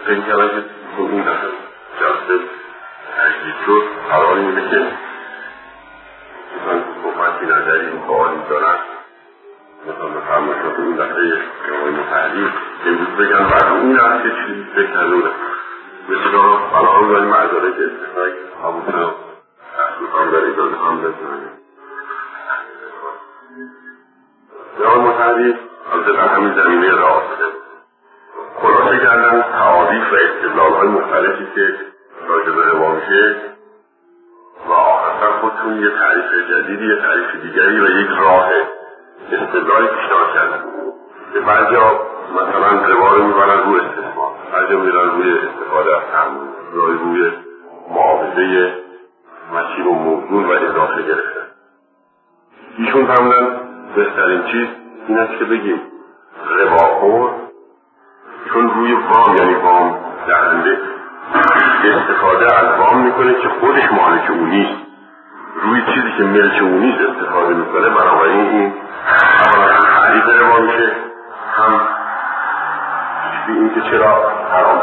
فکر کردم که این دفعه جلسه تجدید شد. قرار اینه که حکومتی نظری این سوالی دارن مثلا فرمایشات این دفعه جوای متحدی امروز بگن بعد این هست که چیزی فکر نداره مثل قرار داریم مدارک استثنایی همون اصلی هم در اجازه هم بزنیم جوای متحدی از در همین زمینه راه شده خلاصه کردن تعاریف و استدلال‌های مختلفی که راجع به ربا میشه و آخرتر خودتون یه تعریف جدیدی، یه تعریف دیگری و یک راه استدلالی پیشنهاد کردن که بعضیا مثلا ربا رو میبرن روی استثمار، بعضیا میبرن روی استفاده از تأمین، روی معاوضه مسیب و موزون و اضافه گرفتن. ایشون فرمودن بهترین چیز این است که بگیم رباخور چون روی وام یعنی وام دهنده استفاده از وام میکنه که خودش مالک اون نیست، روی چیزی که ملک اون نیست استفاده میکنه، بنابراین این هم تعریف ربا میشه، هم این که چرا حرام.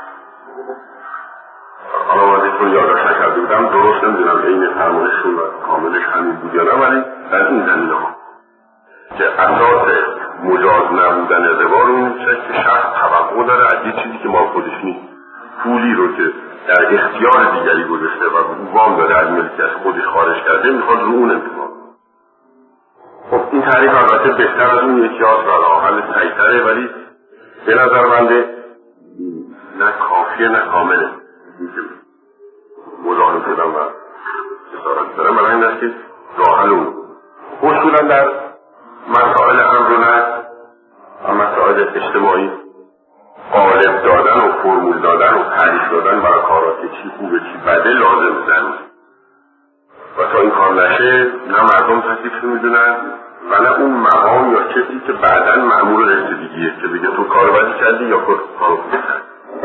حالا من دیتون یادش نکرده بودم، درست نمیدونم این فرمانشون و کاملش همین بود یا نه، ولی در این زمینه ها که اساس مجاز نبودن ربا رو این که شخص توقع داره از یه چیزی که مال خودش نیست، پولی رو که در اختیار دیگری گذاشته و وام داره از ملکیت خودش خارج کرده میخواد رو اون انتقام. خب این تعریف البته بهتر از اون یکی هاست و راه حل صحیح‌تره، ولی به نظر بنده نه کافیه نه کامله. این که مزاحم شدم و جسارت دارم برای این است که راه حل اون اصولا در مسائل امر و نهی و مسائل اجتماعی قالب دادن و فرمول دادن و تعریف دادن برای کارات چی خوبه چی بده لازم ضروری و تا این کار نشه نه مردم تکلیف میدونن و نه اون مقام یا کسی که بعداً مأمور رسیدگیه که بگه تو کار بدی کردی یا کار خوبی کردی.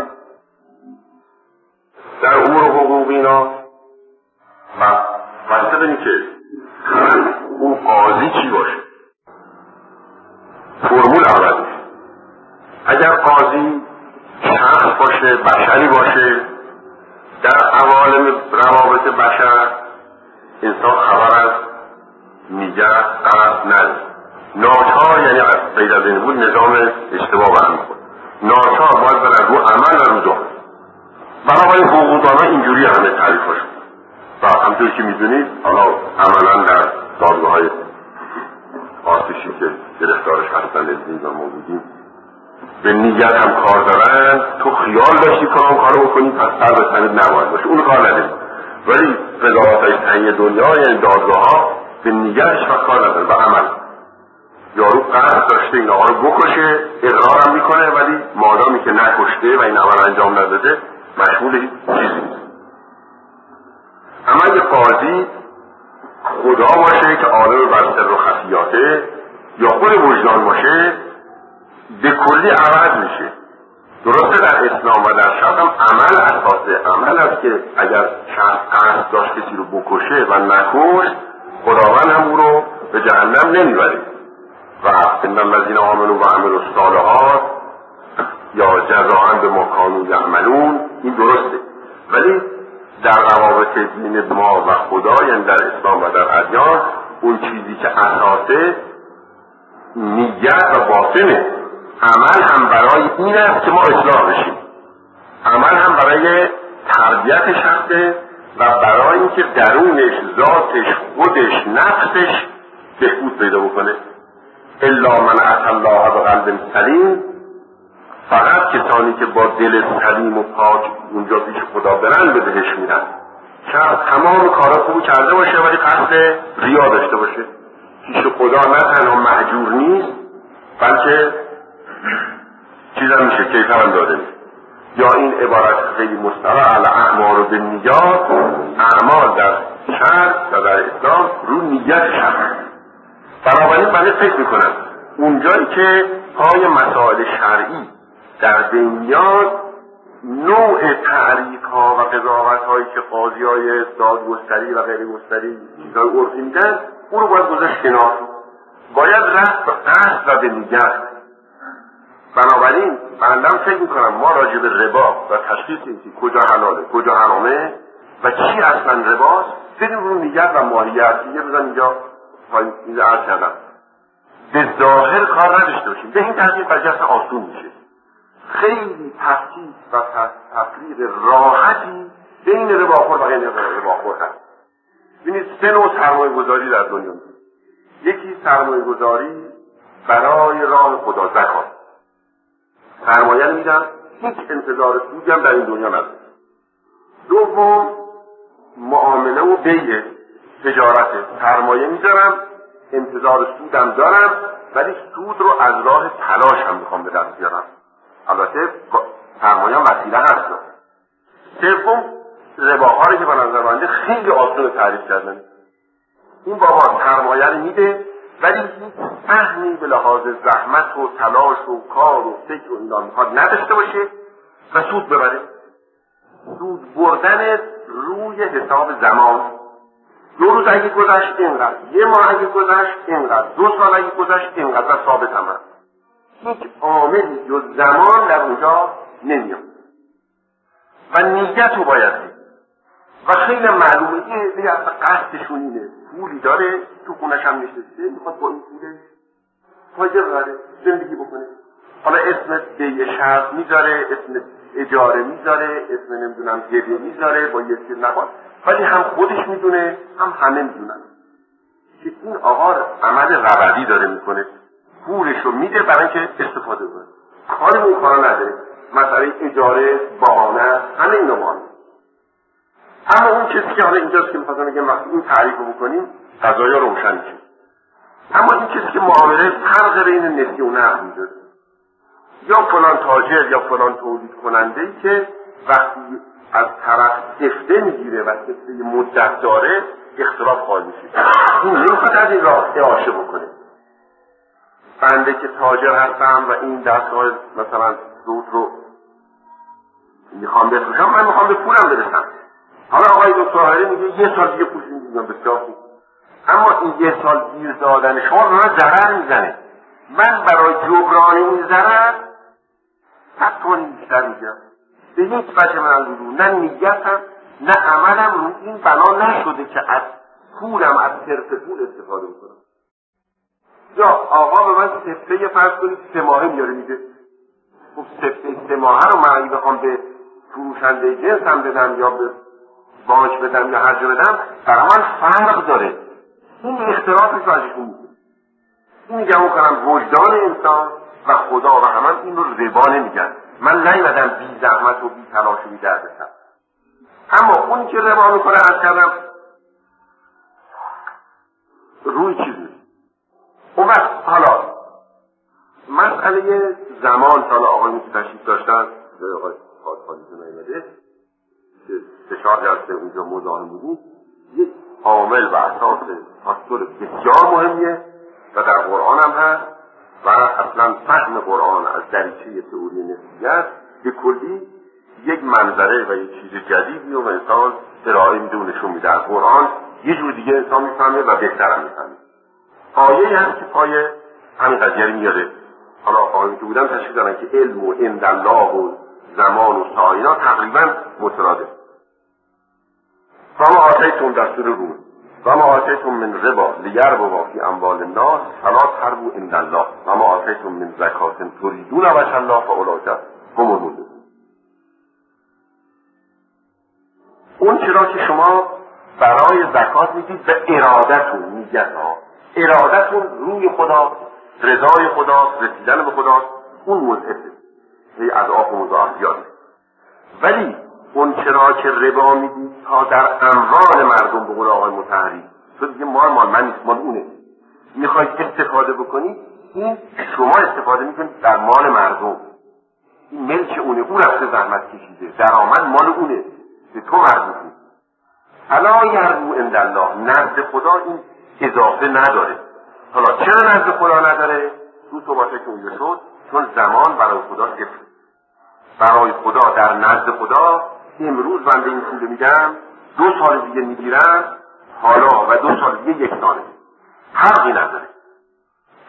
در امور حقوقی اینا واسه بینی که اون قاضی چی باشه فرمول عوض میشه. اگر قاضی شخص باشه بشری باشه در عوالم روابط بشر انسان خبر از نیت قصد نداره، ناچار یعنی از غیر از این بود نظام اشتباه برمی کنه، ناچار باید برن رو عمل و رو جهل. بنابراین حقوقدانا اینجوری همه تعریفاشون و همطوری که میدونید حالا عملا در دادگاه‌های آتشی که گرفتارش هستن از ما بودیم به نیت هم کار دارن، تو خیال داشتی فلان کارو بکنی پس سر به سند نباید باشه، اون کار نداری. ولی قضاوت‌های تنگی دنیا یعنی دادگاه‌ها به نیتش و کار نداره و عمل. یارو قصد داشته این آقا رو بکشه اقرارم میکنه ولی مادامی که نکشته و این عمل انجام نداده مشمول هیچ چیزی نیست. اما اگه قاضی خدا باشه که عالم بر سر و خفیاته یا خود وجدان باشه به کلی عوض میشه. درسته در اسلام و در شرع هم عمل اساسه، عمل است که اگر شخص قصد داشت کسی رو بکشه و نکشت خداوند هم او رو به جهنم نمیبره و ان الذین آمنوا و عملوا الصالحات یا جزاء بما کانوا یعملون، این درسته. ولی در روابط بین ما و خدا یعنی در اسلام و در ادیان اون چیزی که اساسه نیت و باطنه، عمل هم برای این است که ما اصلاح بشیم، عمل هم برای تربیت شخصه و برای اینکه درونش ذاتش خودش نفسش بهبود پیدا بکنه. الا من اتى الله بقلب سلیم، فقط کسانی که با دل سلیم و پاک اونجا پیش خدا برن به بهش میرن. شاید تمام کارا خوب کرده باشه ولی قصد ریا داشته باشه، پیش خدا نه تنها مهجور نیست بلکه چیزم میشه کیفر هم داده میشه. یا این عبارت خیلی مستقل الاعمال بالنیات، اعمال در شرع و در اسلام رو نیت شرع. بنابراین من فکر میکنم اونجایی که پای مسائل شرعی در دنیا نوع تعریف ها و قضاوت هایی که قاضی های دادگستری و غیر گستری چیزهای عرفی میدن اون رو باید گذاشت کنار، باید رفت به قصد و به نیت. بنابراین بندم فکر میکنم ما راجع به ربا و تشخیص اینکه کجا حلاله کجا حرامه و چی اصلا رباست بریم رو نیت و ماهیت یه بزن اینجا اینجا عرض کردم به ظاهر کار نداشته باشیم. به این ترتیب برجست آسون میشه. خیلی تفکیک و تفریق راحتی بین رباخور و غیر رباخور هست. ببینید 3 نوع سرمایه گذاری در دنیا هست. یکی سرمایه گذاری برای راه خدا، زکات. سرمایه رو میدم، هیچ انتظار سودی هم در این دنیا نداره. دوم معامله و بیع، تجارت. سرمایه میذارم، انتظار سودم دارم، ولی سود رو از راه تلاش هم میخوام به دست بیارم. البته سرمایه هم وسیله هست. سوم رباها رو که به نظر بنده خیلی آسان تعریف کردن. این بابا سرمایه رو میده ولی هیچ سهمی به لحاظ زحمت و تلاش و کار و فکر و اینا میخواد نداشته باشه و سود ببره. سود بردن روی حساب زمان. 2 روز اگه گذشت اینقدر، 1 ماه اگه گذشت اینقدر، 2 سال اگه گذشت اینقدر ثابت هم هست. هیچ عاملی جز زمان در اونجا نمیاد و نیت رو باید دید و خیلی معلومه یه اصلا قصدشون اینه، پولی داره تو خونش هم نشسته میخواد با این پوله فایده ببره، زندگی بکنه. حالا اسم بیع شرط میذاره، اسم اجاره میذاره، اسم نمیدونم گریه میذاره با یه سیر نباد، ولی هم خودش میدونه هم همه میدونن که این آقا عمل ربوی داره میکنه، پولش رو میده برای اینکه استفاده کنه، کاری به اون کارا نداره. مسئله اجاره، بهانه، همه اینا بهانه. اما اون کسی که حالا اینجاست که میخواستم بگم وقتی این تعریف رو بکنیم قضایا روشن میشه. اما این کسی که معامله فرق بین نسیه و نقد میذاره، یا فلان تاجر یا فلان تولید کننده ای که وقتی از طرف سفته میگیره و سفته مدت داره اختلاف خواهد میشه. این نمیخواد از این راه اعاشه بکنه. بنده که تاجر هستم و این دستگاه مثلا سود رو میخوام بفروشم، من میخوام به پولم برسم. حالا آقای دکتر هری میگه 1 سال دیگه پول میگیرم، بسیار خوب. اما این 1 سال گیر دادن شما رو ضرر میزنه. من برای جبران این ضرر 100 تومانی بیشتر میگیرم. به هیچ وجه من از رو نه نیتم نه عملم رو این بنا نشده که از پولم از صرف پول استفاده بکنم. یا آقا به من سفته فرض کنید 3 ماهه میاره میده. خب سفته 3 ماهه رو من اگه بخوام به فروشنده جنسم بدم یا به بانک بدم یا هر جا بدم برای من فرق داره. این اختلافی که ازشون میده. این میگم کنم وجدان انسان و خدا و همه این رو ربا نمیگن. من نیومدم بی زحمت و بی تلاش و بی دردسر. اما اون که ربا میکنه از کردم روی چیزی. اون وقت حالا مسئله زمان حالا آقای که تشریف داشتن آقای خاطفالیتون نیمده که 3-4 جلسه اونجا مزاحم بودیم، یک عامل و اساس فاکتور بسیار مهمیه و در قرآن هم هست و اصلا فهم قرآن از دریچه تئوری نسبیت به کلی یک منظره و یک چیز جدیدی و انسان ارائه میده و نشون میده. از قرآن یه جور دیگه انسان میفهمه و بهتر هم میفهمه. آیه هست که پای همین قضیه رو میاره. حالا آیه که بودن تشکیل دارن که علم و عند الله و زمان و ساینا تقریبا مترادف. فما آتیتم دستور روم وما آتیتم من ربا لیربوا فی اموال الناس فلا تربوا عند الله وما آتیتم من زکات تریدون وجه الله فاولئک هم المفلحون. اون چرا که شما برای زکات میدید به ارادتون، نیت ها ارادتون روی خدا، رضای خدا، رسیدن به خدا، اون مضعفه هی از آف و مضاعف زیاده. ولی اون چرا که ربا میدید تا در اموال مردم به قول آقای مطهری تو دیگه مال من نیست، مال اونه، میخواید استفاده بکنید، این شما استفاده میکنید در مال مردم، این ملک اونه، اون رفته زحمت کشیده، درآمد مال اونه، به تو مربوط نیست. الا یربو عند الله، نزد خدا این اضافه نداره. حالا چرا نزد خدا نداره؟ تو صحبته که اونجا شد چون زمان برای خدا صفر. برای خدا در نزد خدا امروز بنده این پول میدم 2 سال دیگه میگیرم، حالا و 2 سال دیگه 1 ساله، فرقی نداره.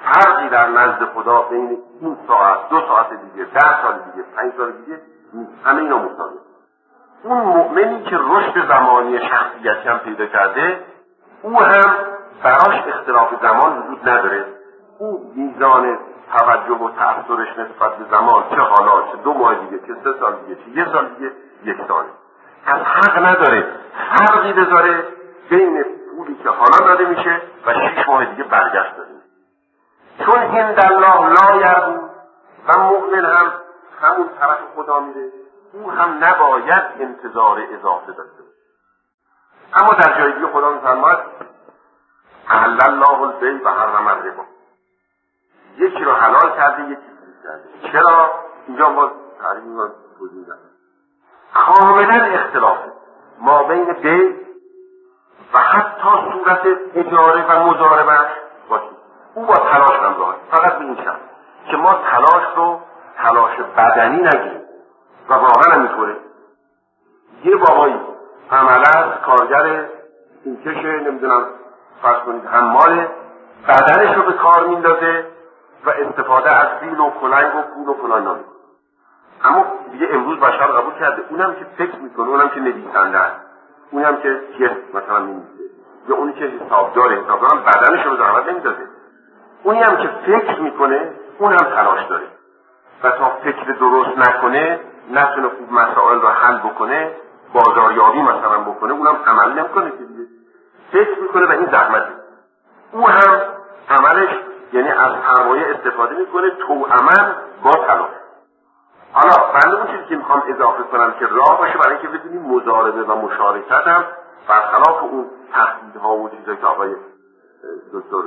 فرقی در نزد خدا بین این ساعت، 2 ساعت دیگه، 10 سال دیگه، 5 سال دیگه همه اینا مساویه. اون مؤمنی که رشد زمانی شخصیتی هم پیدا کرده، او هم براش اختلاف زمان وجود نداره. او میزان توجه و تأثیرش نسبت به زمان، چه حالا، چه 2 ماه دیگه، چه 3 سال دیگه، چه 1 سال دیگه، 1 ساله. از حق نداره فرقی بذاره بین پولی که حالا داده میشه و 6 ماه دیگه برگشت داده میشه. چون عند الله لا یربو و مؤمن هم همون طرف خدا میره، او هم نباید انتظار اضافه داشته باشه. اما در جای دیگه خدا میفرماید احل الله البیع و حرم الربا، یکی رو حلال کرده یکی حرام کرده. چرا؟ اینجا ما تعریف رو توضیح میدم. کاملا اختلافه ما بین بیع و حتی صورت اجاره و مضاربه باشه. او با تلاش همراهه، فقط به این شرط که ما تلاش رو تلاش بدنی نگیریم و واقعا همینطوره. یه بابایی عملا کارگر این کشه، نمیدونم فرض کنید حمال، بدنش رو به کار میندازه و استفاده از فیل و کلنگ و پول و فلان نمیکنه. اما دیگه امروز بشر قبول کرده اونم که فکر میکنه، اونم که نویسنده است، اونم که مثلا مینویسه، یا اونی که حسابداره هم بدنش رو به زحمت نمیندازه. اونی هم که فکر میکنه اونم تلاش داره و تا فکر درست نکنه، نتونه خوب مسائل رو حل بکنه، بازاریابی مثلا بکنه، اونم عمل نمیکنه که دیگه فکر میکنه و این زحمته. او هم عملش یعنی از سرمایه استفاده میکنه توأماً با تلاش. حالا بنده اون چیزی که میخوام اضافه کنم که راه باشه برای اینکه بدونیم مضاربه و مشارکت هم برخلاف اون تهدیدها و چیزایی که آقای دکتر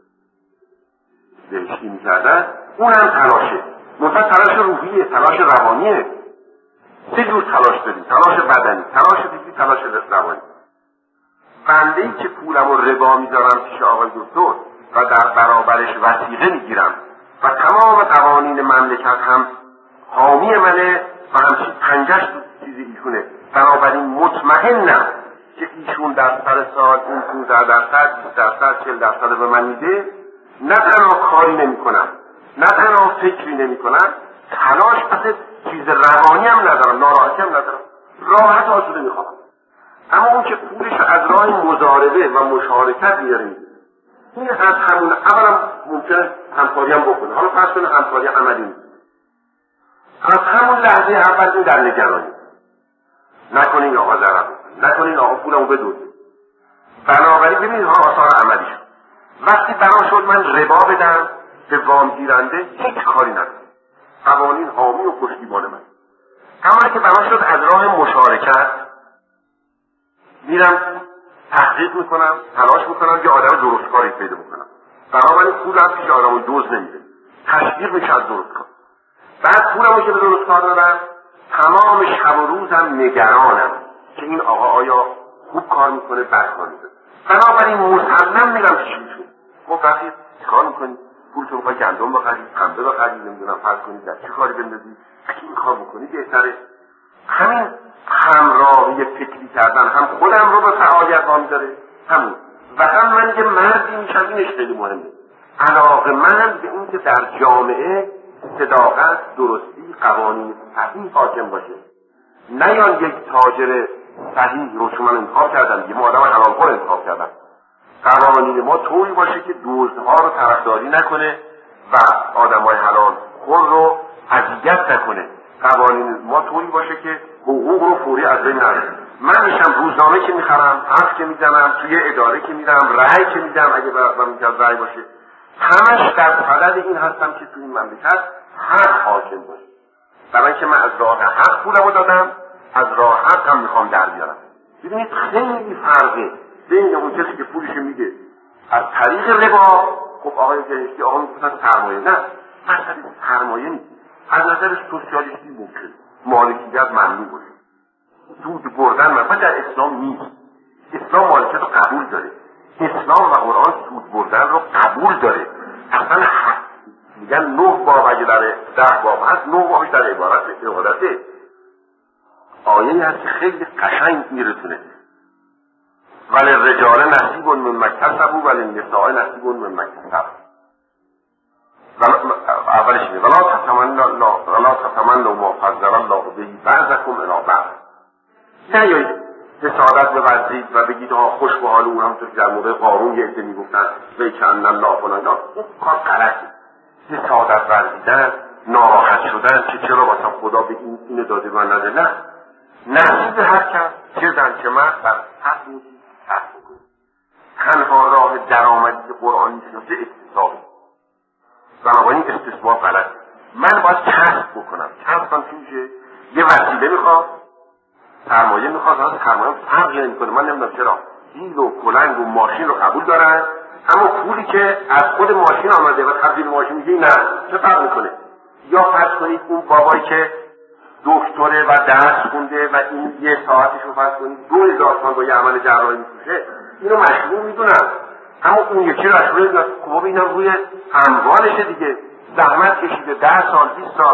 بهشتی میکردن، اون هم تلاشه، مثلا تلاش روحیه، تلاش روانیه. 3 جور تلاش داریم: تلاش بدنی، تلاش فکری، تلاش روانی. بنده‌ای که پولم و ربا میذارم پیش آقای دکتر و در برابرش وثیقه میگیرم و تمام قوانین مملکت هم حامی منه و همچین پنجش تو چیزی ایشونه، بنابراین مطمئنم که ایشون در سر سال اون 15%، 20%، 40% به من میده. نه تنها کاری نمی کنم، نه تنها فکری نمی کنم، تلاش پس چیز روانی هم ندارم، ناراحتی هم ندارم، راحت آسوده می خواهم. اما اون که پولش از راه مضاربه و مشارکت میاره میده، این از همون اولا ممکنه همکاری هم بکنه. حالا فرض کنه همکاری عملی نیست، از همون لحظه اول این در نگرانی نکنه این آقا ضرر بکنه، نکنه این آقا پولمو بدوزه. بنابراین ببینید ها آثار عملیش. وقتی بنا شد من ربا بدم به وام گیرنده، هیچ کاری ندارم، قوانین حامی و پشتیبان من. اما که بنا شد از راه مشارکت میرم تحقیق میکنم، تلاش میکنم یه آدم درستکاری پیدا میکنم، بنابراین پول هم پیش آدم دوز نمیده، تشویق میشه از درستکار. بعد پولمو که به درستکار دادم، تمام شب و روزم نگرانم که این آقا آیا خوب کار میکنه، بد کار میکنه. بنابراین مسلم میرم پیششون. خب وقتی کار میکنی، پول تو بخوای گندم بخری، پنبه بخری، نمیدونم فرض کنید در چه کاری بندازی، اگه این کار بکنی بهتره. همین همراهی فکری کردن هم خودم رو به فعالیت وامی داره، همون و هم من یه مردی میشم. اینش خیلی مهمه، علاقه من به این که در جامعه صداقت، درستی، قوانین صحیح حاکم باشه. نه یا یک تاجر صحیح رو که من انتخاب کردم، یه ما آدم حلالخور انتخاب کردم، قوانین ما طوری باشه که دزدها رو طرفداری نکنه و آدمای حلال خور رو اذیت نکنه. قوانین ما طوری باشه که حقوق رو فوری از بین نره. من میشم روزنامه که میخرم، حرف که میزنم، توی اداره که میدم، رأی که میدم، اگه برام میگم رأی باشه، همش در صدد این هستم که توی این مملکت حق حاکم باشه. برای اینکه من از راه حق پولمو دادم، از راه حق هم میخوام در بیارم. ببینید خیلی فرقه بین اون کسی که پولش میده از طریق ربا. خب آقای بهشتی آقا میگفتن سرمایه، نه مسئله سرمایه نیست. از نظر سوسیالیستی ممکن مالکیت ممنوع باشه، سود بردن مثلا در اسلام نیست. اسلام مالکیت رو قبول داره، اسلام و قرآن سود بردن رو قبول داره. اصلا میگن 9 باب اگه در 10 باب هست، 9 بابش در عبادته. آیه هست که خیلی قشنگ میرسونه: ولی رجال نصیب مما کسبوا ولی نساء نصیب مما کسبن. اولش میگه ولا تتمنوا ما فضل الله به بعضکم الی بعض. نیایید حسادت بورزید و بگید خوش به حال اون، همونطور که در مورد قارون یه عده میگفتن ویکن الله فلان، این کار غلطه. حسادت ورزیدن، ناراحت شدن که چرا واسه خدا به اینو داده من نده، نه، نصیب هر کس چه زن چه مرد بر حق میدی حق بکنی. تنها راه درآمدی که قرآن میشناسه اکتسابه، بنابراین استثمار غلطه. من باید کسب بکنم. کسبم چی میشه؟ یه وسیله میخواد، سرمایه میخواد، از سرمایه فرقی نمیکنه. من نمیدونم چرا دیل و کلنگ و ماشین رو قبول دارن، اما پولی که از خود ماشین آمده و تبدیل ماشین میشه نه، چه فرق میکنه؟ یا فرض کنید اون بابایی که دکتره و درس خونده و این یه ساعتش رو فرض کنید 2000 تومان با یه عمل جراحی میفروشه، اینو مشروع میدونن، اما اون یکی رو مشروع میدونن. خب اینا روی اموالشه دیگه، زحمت کشیده 10 سال 20 سال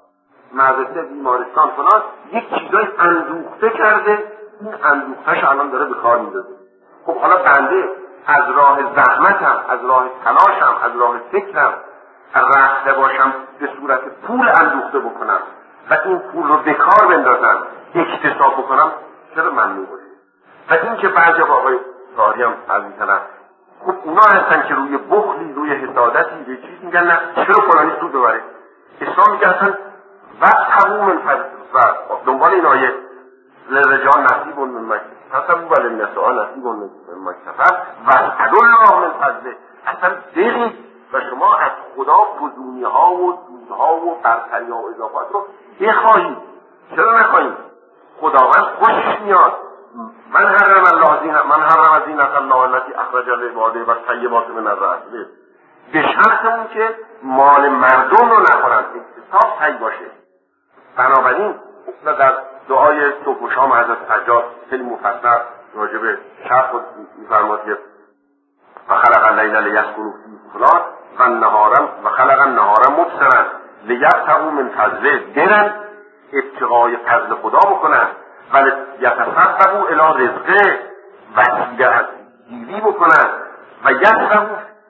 مدرسه بیمارستان فلان، یک چیزای اندوخته کرده، این اندوختهش الان داره به کار میندازه. خب حالا بنده از راه زحمتم، از راه تلاشم، از راه فکرم رفته باشم به صورت پول اندوخته بکنم و این پول رو به کار بندازم، اکتساب بکنم، چرا ممنوع باشه؟ و این که بعضی آقای کاری هم از این طرف، خب اونا هستن که روی بخلی، روی حسادتی، روی چیز میگن نه چرا فلانی سود ببره. اسلام میگه اصلا وقت تموم و دنبال این آیه لرجال نصیب من مکتسب و للنساء نصیب من مکتسب و اسأل الله من فضله. اصلا بگید و شما از خدا فزونی ها و سودها و برتری ها و اضافات رو بخواهید، چرا نخواهید؟ خداوند خوشش میاد. من حرم زینت الله التي اخرج لعباده و طیبات من الرزق، به شرط اون که مال مردم رو نخورن، اکتساب طی باشه. بنابراین در دعای صبح و شام حضرت سجاد خیلی مفصل راجع به شب خود می‌فرماد که و خلق اللیل لیسکنوا فیه فلان و النهار و خلق النهار مبصرا لیبتغوا من فضله، برن ابتغای فضل خدا بکنن و یتصببوا الی رزقه، وسیله از گیری بکنن و یسروا،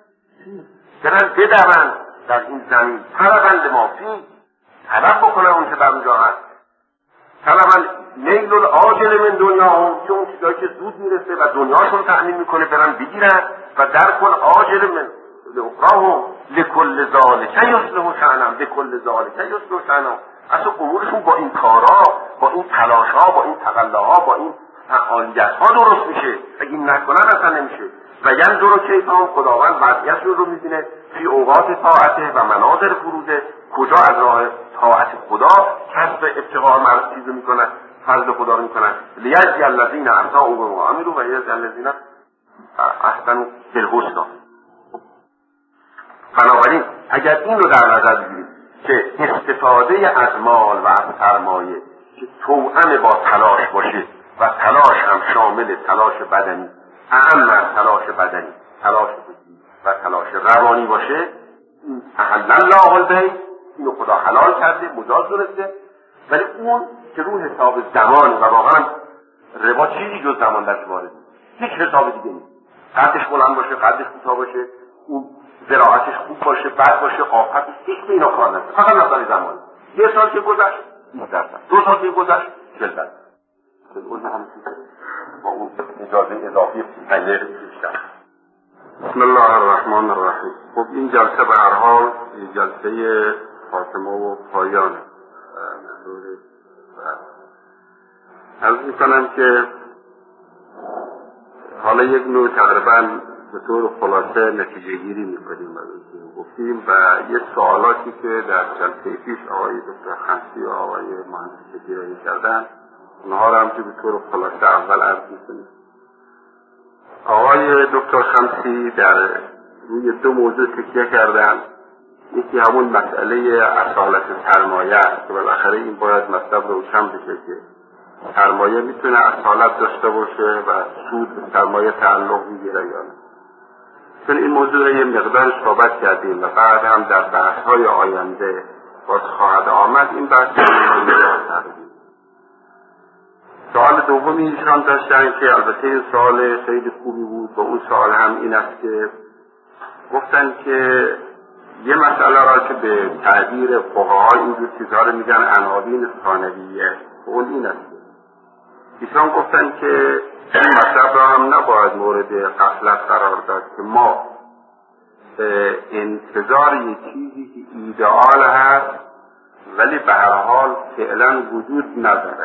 برن بدون در این زمین طلبا لما فیه، طلب بکنن اون که در اونجا هست، طلبا نیل العاجل من دنیاهم، که اون چیزایی که زود میرسه و دنیاشون تأمین میکنه برن بگیرن و در کل عاجل من اخراهم لکل ذالک یصلح شأنهم، لکل ذالک یصلح شأنهم. اصلا امورشون با این کارا، با این تلاشها، با این تقلاها، با این فعالیتها درست میشه. اگه این نکنن اصلا نمیشه. و ینظر کیفهم، خداوند وضعیتشون رو میبینه فی اوقات طاعته و مناظر فروده، کجا از راه طاعت خدا کسب ابتغاء مرد چیز رو میکنن، فضل خدا رو میکنن. لیجزی الذین احسنوا و عملوا و یجزی الذین احسنوا بالحسنی. بنابراین اگر این رو در نظر بگیرید که استفاده از مال و از سرمایه که توأم با تلاش باشه و تلاش هم شامل تلاش بدنی، اهم از تلاش بدنی، تلاش بدنی و تلاش روانی باشه، این احل الله البیع، اینو خدا حلال کرده، مجاز دونسته. ولی اون که رو حساب زمان و واقعا ربا چیزی جز زمان درش وارد نیست، هیچ حساب دیگه نیست. قدش بلند باشه، قدش کوتاه باشه، اون زراعتش خوب باشه، بد باشه، آفتش، هیچ به اینا کار نداره، فقط مسئله زمان. یه سال که گذشت 20%، 2 سال که گذشت 40%. اون هم با اون اجازه اضافی پنجه بیشتر. بسم الله الرحمن الرحیم. خب این جلسه به هر حال جلسه خاتمه و پایان عرض میکنم که حالا یک نوع تقریبا به طور خلاصه نتیجه گیری میکنیم گفتیم و یه سوالاتی که در جلسه پیش آقای دکتر خمسی و آقای مهندس گیرایی کردن، اونها رو هم که به طور خلاصه اول عرض میکنیم. آقای دکتر خمسی در روی 2 موضوع تکیه کردن. یکی همون مسئله اصالت سرمایه است که بالاخره این باید مطلب روشن بشه که سرمایه میتونه اصالت داشته باشه و سود به سرمایه تعلق میگیره یا نه. چون این موضوع رو یه مقدار صحبت کردیم و بعد هم در بحث‌های آینده باز خواهد آمد این بحث رو کردیم. سوال دومی ایشان داشتن که البته این سوال خیلی خوبی بود و اون سوال هم این است که گفتن که یه مسئله را که به تعبیر فقها اینجور چیزها رو میگن عناوین ثانویه، اون این است. ایشان گفتن که این مطلب را هم نباید مورد غفلت قرار داد که ما به انتظار یک چیزی که ایدئال هست ولی به هر حال فعلا وجود نداره،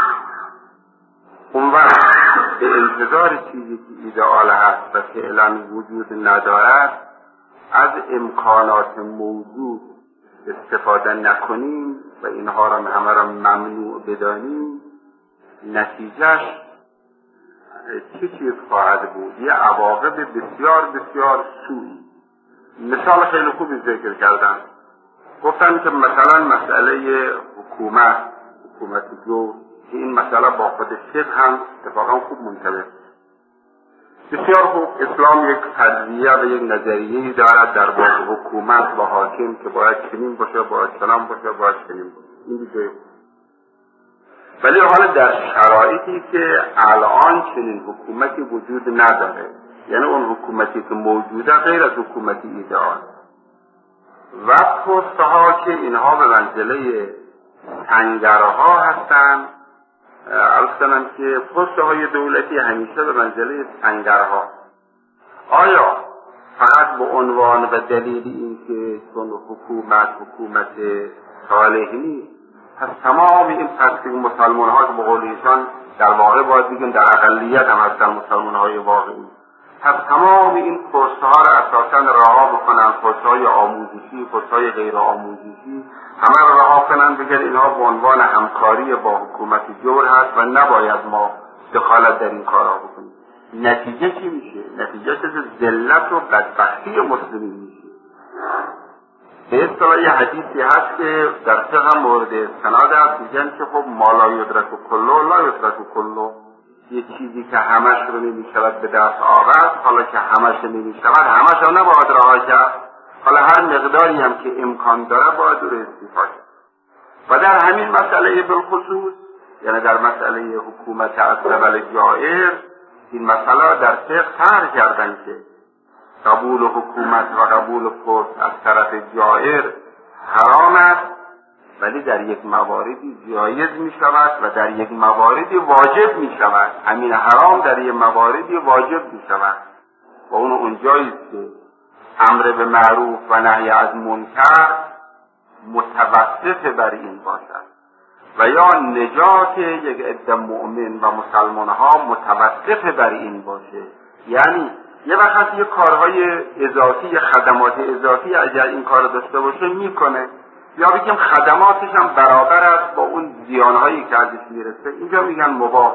اون وقت به انتظار چیزی که ایدئال هست و فعلا وجود ندارد از امکانات موجود استفاده نکنیم و اینها را همه را ممنوع بدانیم، نتیجهش چه چیز خواهد بود؟ یه عواقب بسیار بسیار سوئی. مثال خیلی خوبی ذکر کردن، گفتن که مثلا مسئله حکومت جو، که این مسئله با خود فقه هم اتفاقا خوب منطبق، بسیار خوب. اسلام یک فرضیه و یک نظریه‌ای دارد در باب حکومت و حاکم که باید چنین باشه، باید چنان باشه، باید چنین باشه. این دیگه. ولی حالا در شرایطی که الان چنین حکومتی وجود نداره، یعنی اون حکومتی که موجوده غیر از حکومتی ایدئال و پست‌ها که اینها به منزله سنگرها هستند، عرض کنم که پست‌های دولتی همیشه به منزله سنگرها. آیا فقط به عنوان و دلیل این که چون حکومت صالح نیست، پس تمام این پستی مسلمان ها که به قول ایشان در واقع باید بگیم در اقلیت هم هستن مسلمان های واقعی، پس تمام این پست‌ها را اساساً رها بکنن، پست‌های آموزشی، پست‌های غیر آموزشی، همه را رها کنن، بگن اینها به عنوان همکاری با حکومت جور هست و نباید ما دخالت در این کارها بکنیم. نتیجه چی میشه؟ نتیجه ذلت و بدبختی مسلمین میشه. به اصطلاح یه حدیثی هست که در فقه مورد استناد است، میگن که خب ما لا یدرک کله لا یدرک کله، یه چیزی که همش رو نمیشود به دست آورد، حالا که همش نمیشود همش رو نباید رها کرد، حالا هر مقداری هم که امکان داره باید رو استفاده کرد. و در همین مسئله بالخصوص، یعنی در مسئله حکومت از قبل جائر، این مسئله در فقه طرح کردن که قبول حکومت و قبول پست از طرف جائر حرام است، ولی در یک مواردی جایز می شود و در یک مواردی واجب می شود. همین حرام در یک مواردی واجب می شود و اونجایی که امر به معروف و نهی از منکر متوسط بر این باشد و یا نجات یک عده مؤمن و مسلمان ها متوسط بر این باشه. یعنی یه وقت یه کارهای اضافی، یه خدمات اضافی اگر این کار داشته باشه میکنه، یا بگیم خدماتش هم برابر است با اون زیانهایی که ازش میرسه، اینجا میگن مباح.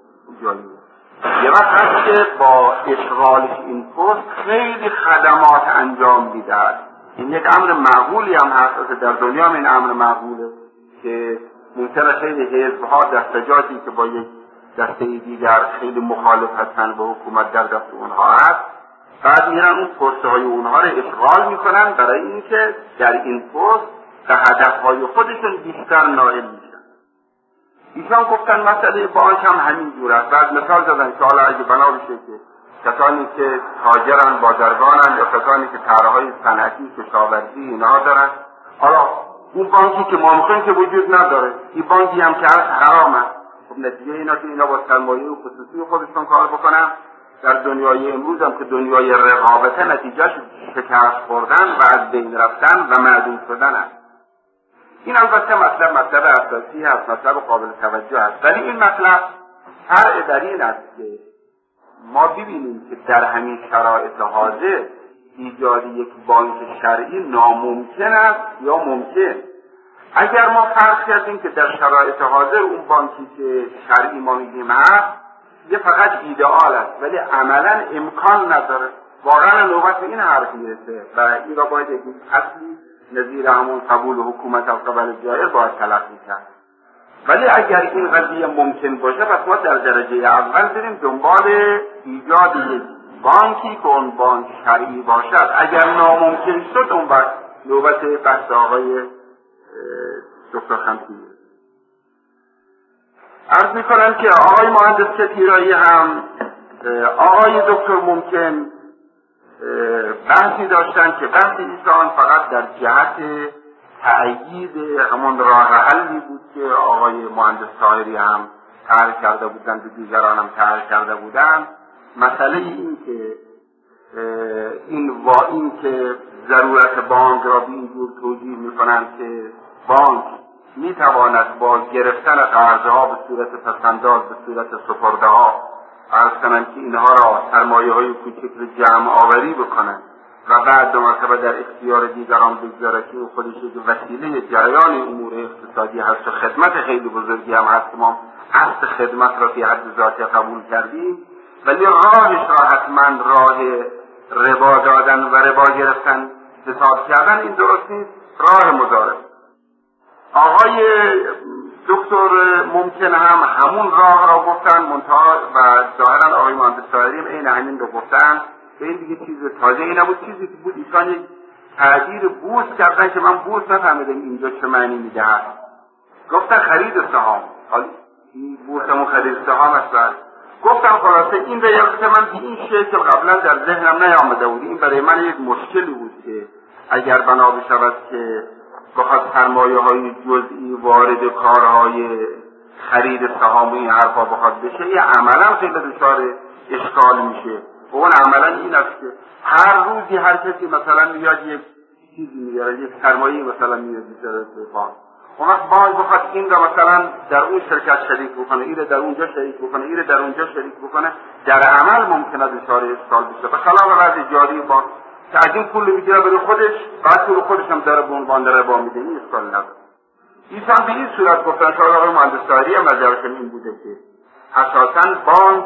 یه وقت هست که با اشغالش این پست خیلی خدمات انجام میده. این یک امر معقولی هم هست، در دنیا هم این امر معقوله که ممکنه خیلی حزبها دستجاتی که با یک دسته دیگر خیلی مخالف هستن با حکومت در دست اونها هست، بعد میرن اون پست‌های اونها رو اشغال میکنن برای اینکه در این پست به هدفهای خودشون بیشتر نائل میشن. ایشان گفتن مسئله بانک هم همین جور است. بعد مثال زدن که حالا اگه بنا بشه که کسانی که تاجرن، بازرگانن یا کسانی که طرحهای صنعتی، کشاورزی اینها دارن، حالا اون بانکی که ما میخوایم که وجود نداره، این بانکی هم که هست حرامه. خب نتیجه اینا که اینا با سرمایه خصوصی خودشون کار بکنن، در دنیای امروز هم که دنیای رقابته، نتیجهش شکست خوردن و از بین رفتن و معدوم شدن است. این البته مطلب اساسی هست، مطلب قابل توجه است، ولی این مطلب فرع در این است که ما ببینیم که در همین شرایط حاضر ایجاد یک بانک شرعی ناممکن است یا ممکن. اگر ما فرض کردیم که در شرایط حاضر اون بانکی که شرعی ما میگیم هست یه فقط ایدئال است ولی عملا امکان نداره، واقعا نوبت به این حرف میرسه و این را باید یک اصلی نظیر همون قبول حکومت از قبل جائر باید تلقی کرد. ولی اگر این قضیه ممکن باشه پس ما در درجه اول بریم دنبال ایجاد یک بانکی که اون بانک شرعی باشد. اگر ناممکن شد اون وقت نوبت بحث آقای دکتر خمسی. عرض میکنم که آقای مهندس کتیرایی هم، آقای دکتر ممکن بحثی داشتن که بحث ایشان فقط در جهت تأیید همون راه حلی بود که آقای مهندس طاهری هم طرح کرده بودند و دیگران هم طرح کرده بودند. مسئله این که این که ضرورت بانک را به این جور توجیه میکنند که بانک میتواند با گرفتن قرضها به صورت پسنداز به صورت سپرده ها عرض کنند که اینها را سرمایه های کوچک رو جمع آوری بکنند و بعد دو مرتبه در اختیار دیگران بگذاره که او خودش یک وسیله جریان امور اقتصادی هست و خدمت خیلی بزرگی هم هست. ما اصل خدمت را فی حد ذاتی قبول کردیم، ولی راهش را حتما راه ربا دادن و ربا گرفتن حساب کردن این درست نیست، راه مضارب. آقای دکتر ممکن هم همون راه را گفتن منتها و ظاهرا آقای مهندس طاهری عین همین رو گفتن. به این دیگه چیز تازه ای نبود، چیزی که بود ایشان یک تعبیر بورس کردن که من بورس نفهمیدم اینجا چه معنی میدهد. گفتن خرید سهام، حالا این بورس همون خرید سهام است. گفتم خلاصه این به یک من به این شکل قبلا در ذهنم نیامده بود. این برای من یک مشکلی بود که اگر بنا بشود که بخواد سرمایه های جزئی وارد کارهای خرید سهام این حرفا بخواد بشه، یه عملا خیلی دچار اشکال میشه. و اون عملا این است که هر روزی هر کسی مثلا میاد یک چیزی میاره، یک سرمایه مثلا میاد میذاره تو بانک. اون وقت بانک بخواد این را مثلا در اون شرکت شریک بکنه، این در اونجا شریک بکنه، این در اونجا شریک بکنه، در عمل ممکنه دچار اشکال بشه. به خلاف وضع جاری بانک که از این پول میگیره برای خودش، بعد پول خودش هم داره به عنوان ربا میده، این اشکال نداره. ایشان به این صورت گفتن که آقای مهندس طاهری هم نظرشون این بوده که اساساً بانک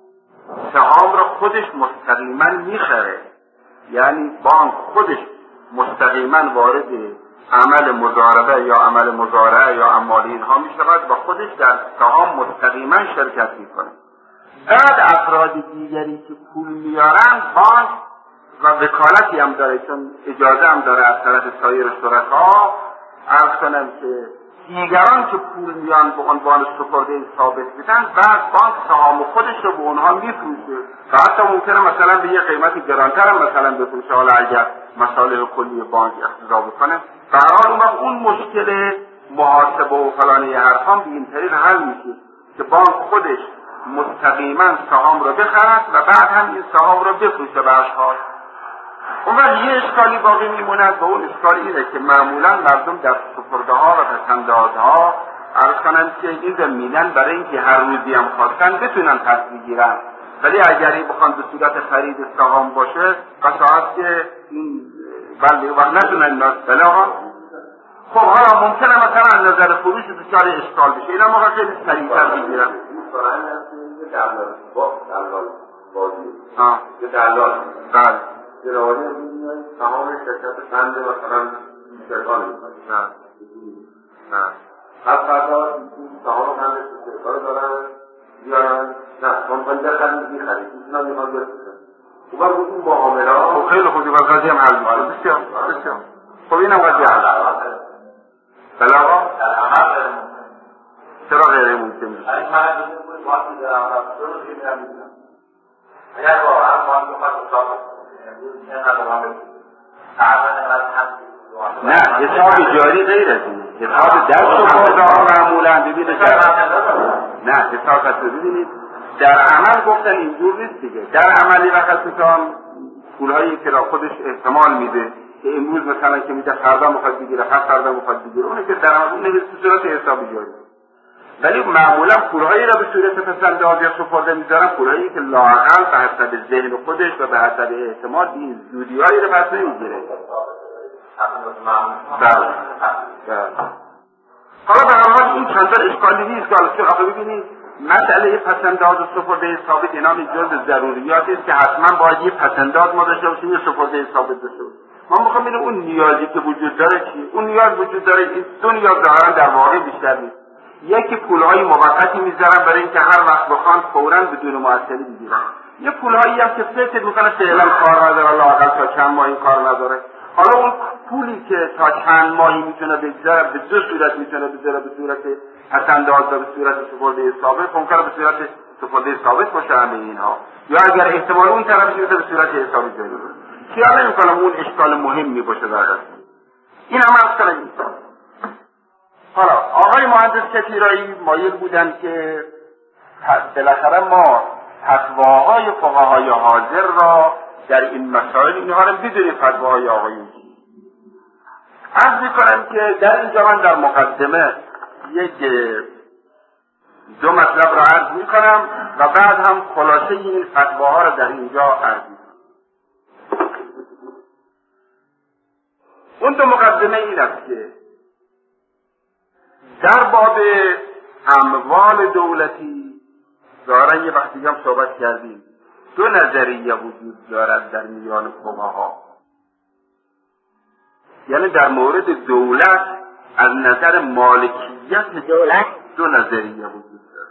سهام را خودش مستقیما میخره، یعنی بانک خودش مستقیما وارد عمل مضاربه یا عمل مزارعه یا عمالی اینها میشود و خودش در سهام مستقیما شرکت میکنه. بعد افراد دیگری که پول میارن بانک و وکالتی هم داره، چون اجازه هم داره از طرف سایر شرکا، عرض کنم که دیگران که پول میان به عنوان سپرده ثابت بدن، بعد بانک سهام خودش رو به اونها میفروشه و حتی ممکنه مثلا به یه قیمتی گرانتر هم مثلا بفروشه، حالا اگر مصالح کلی بانک اقتضا بکنه. به هر حال اون مشکل محاسبه و فلان حرفان به این طریق حل میشه که بانک خودش مستقیما سهام رو بخرد و بعد هم این سهام رو بفروشه به اشخاص. اون وقت یه اشکالی باقی میموند و اون اشکال اینه که معمولا مردم در سپرده ها و پسندازها عرض کنند که این زمینن برای اینکه هر روزی هم خواستن بتونن پس بگیرن، ولی اگر این بخوان به صورت خرید سهام باشه قصاحت که این بله وقت نتونن بلا. خب حالا ممکنه مثلا نظر فروش دچار اشکال بشه، اینا موقع خیلی سریعتر بگیرن. دلال بله جنوانی می‌بینید تمام شرکت بند مثلا شرکان می‌کنن. نه هر فردا تمام بند شرکان دارن بیارن، نه ممکن بخرید می‌خرید اینا می‌خوان بفروشن. خب اون معاملات خیلی خوبی و قضیه هم حل می‌شه. بسیار بسیار خب اینم قضیه حل. بله آقا در عمل چرا غیر ممکن میشه؟ این من بزنید وقتی در عمل رو می‌بینم. اگر واقعا ما بخواد نه حساب جاری غیر از این، حساب در سپرده ها معمولا ببینید نه حساب رو ببینید در عمل گفتن اینجور نیست دیگه. در عملی وقت میتونم پولهایی که را خودش احتمال میده که امروز مثلا که میده فردا میخواد بگیره، فردا میخواد بگیره، اونه که در عمل نمیده تو صورت حساب جاری. ولی معمولا پولهایی را به صورت پسنداز یا سپرده میذارن، پولهایی که لااقل به حسب ذهن خودش و به حسب احتمال این زودیایی رو پس نمیگیره. بله. حالا به هر حال این چندان اشکالی نیست که آخه ببینید مسئله پسنداز و سپرده ثابت اینا جز ضروریاتی است که حتما باید یه پسنداز ما داشته باشیم یه سپرده ثابت داشته باشیم. ما میخوام ببینیم اون نیازی که وجود داره چی؟ اون نیاز وجود داره، این دو نیاز ظاهرا در واقع بیشتر نیست. یکی پولهای موقتی میذارن برای اینکه هر وقت بخوان فوراً بدون معطلی بگیرن. یه پولهایی هم که فکر میکنه فعلا کار نداره، لااقل تا چند ماهی کار نداره. حالا اون پولی که تا چند ماهی میتونه بگذره به دو صورت میتونه بذاره، به صورت پسنداز و به صورت سپرده ثابت، ممکنه به صورت سپرده ثابت باشه همه اینها، یا اگر احتمال اون طرف بیفته به صورت حسابی جاری باشه. خیال نمی‌کنم اون اشکال مهمی باشه در دست. این هم از کنم. حالا آقای مهندس کفیرایی مایل بودن که بالاخره ما فتواهای فقهای حاضر را در این مسائل اینها را بدونیم، فتواهای آقایون. عرض می‌کنم که در اینجا من در مقدمه دو مطلب را عرض می‌کنم و بعد هم خلاصه این فتواها را در اینجا عرض می‌کنم. اون دو مقدمه این است که در باب اموال دولتی دارن، یه وقتی هم صحبت کردیم، دو نظریه وجود دارد در میان فقها. یعنی در مورد دولت از نظر مالکیت دولت دو نظریه وجود دارد.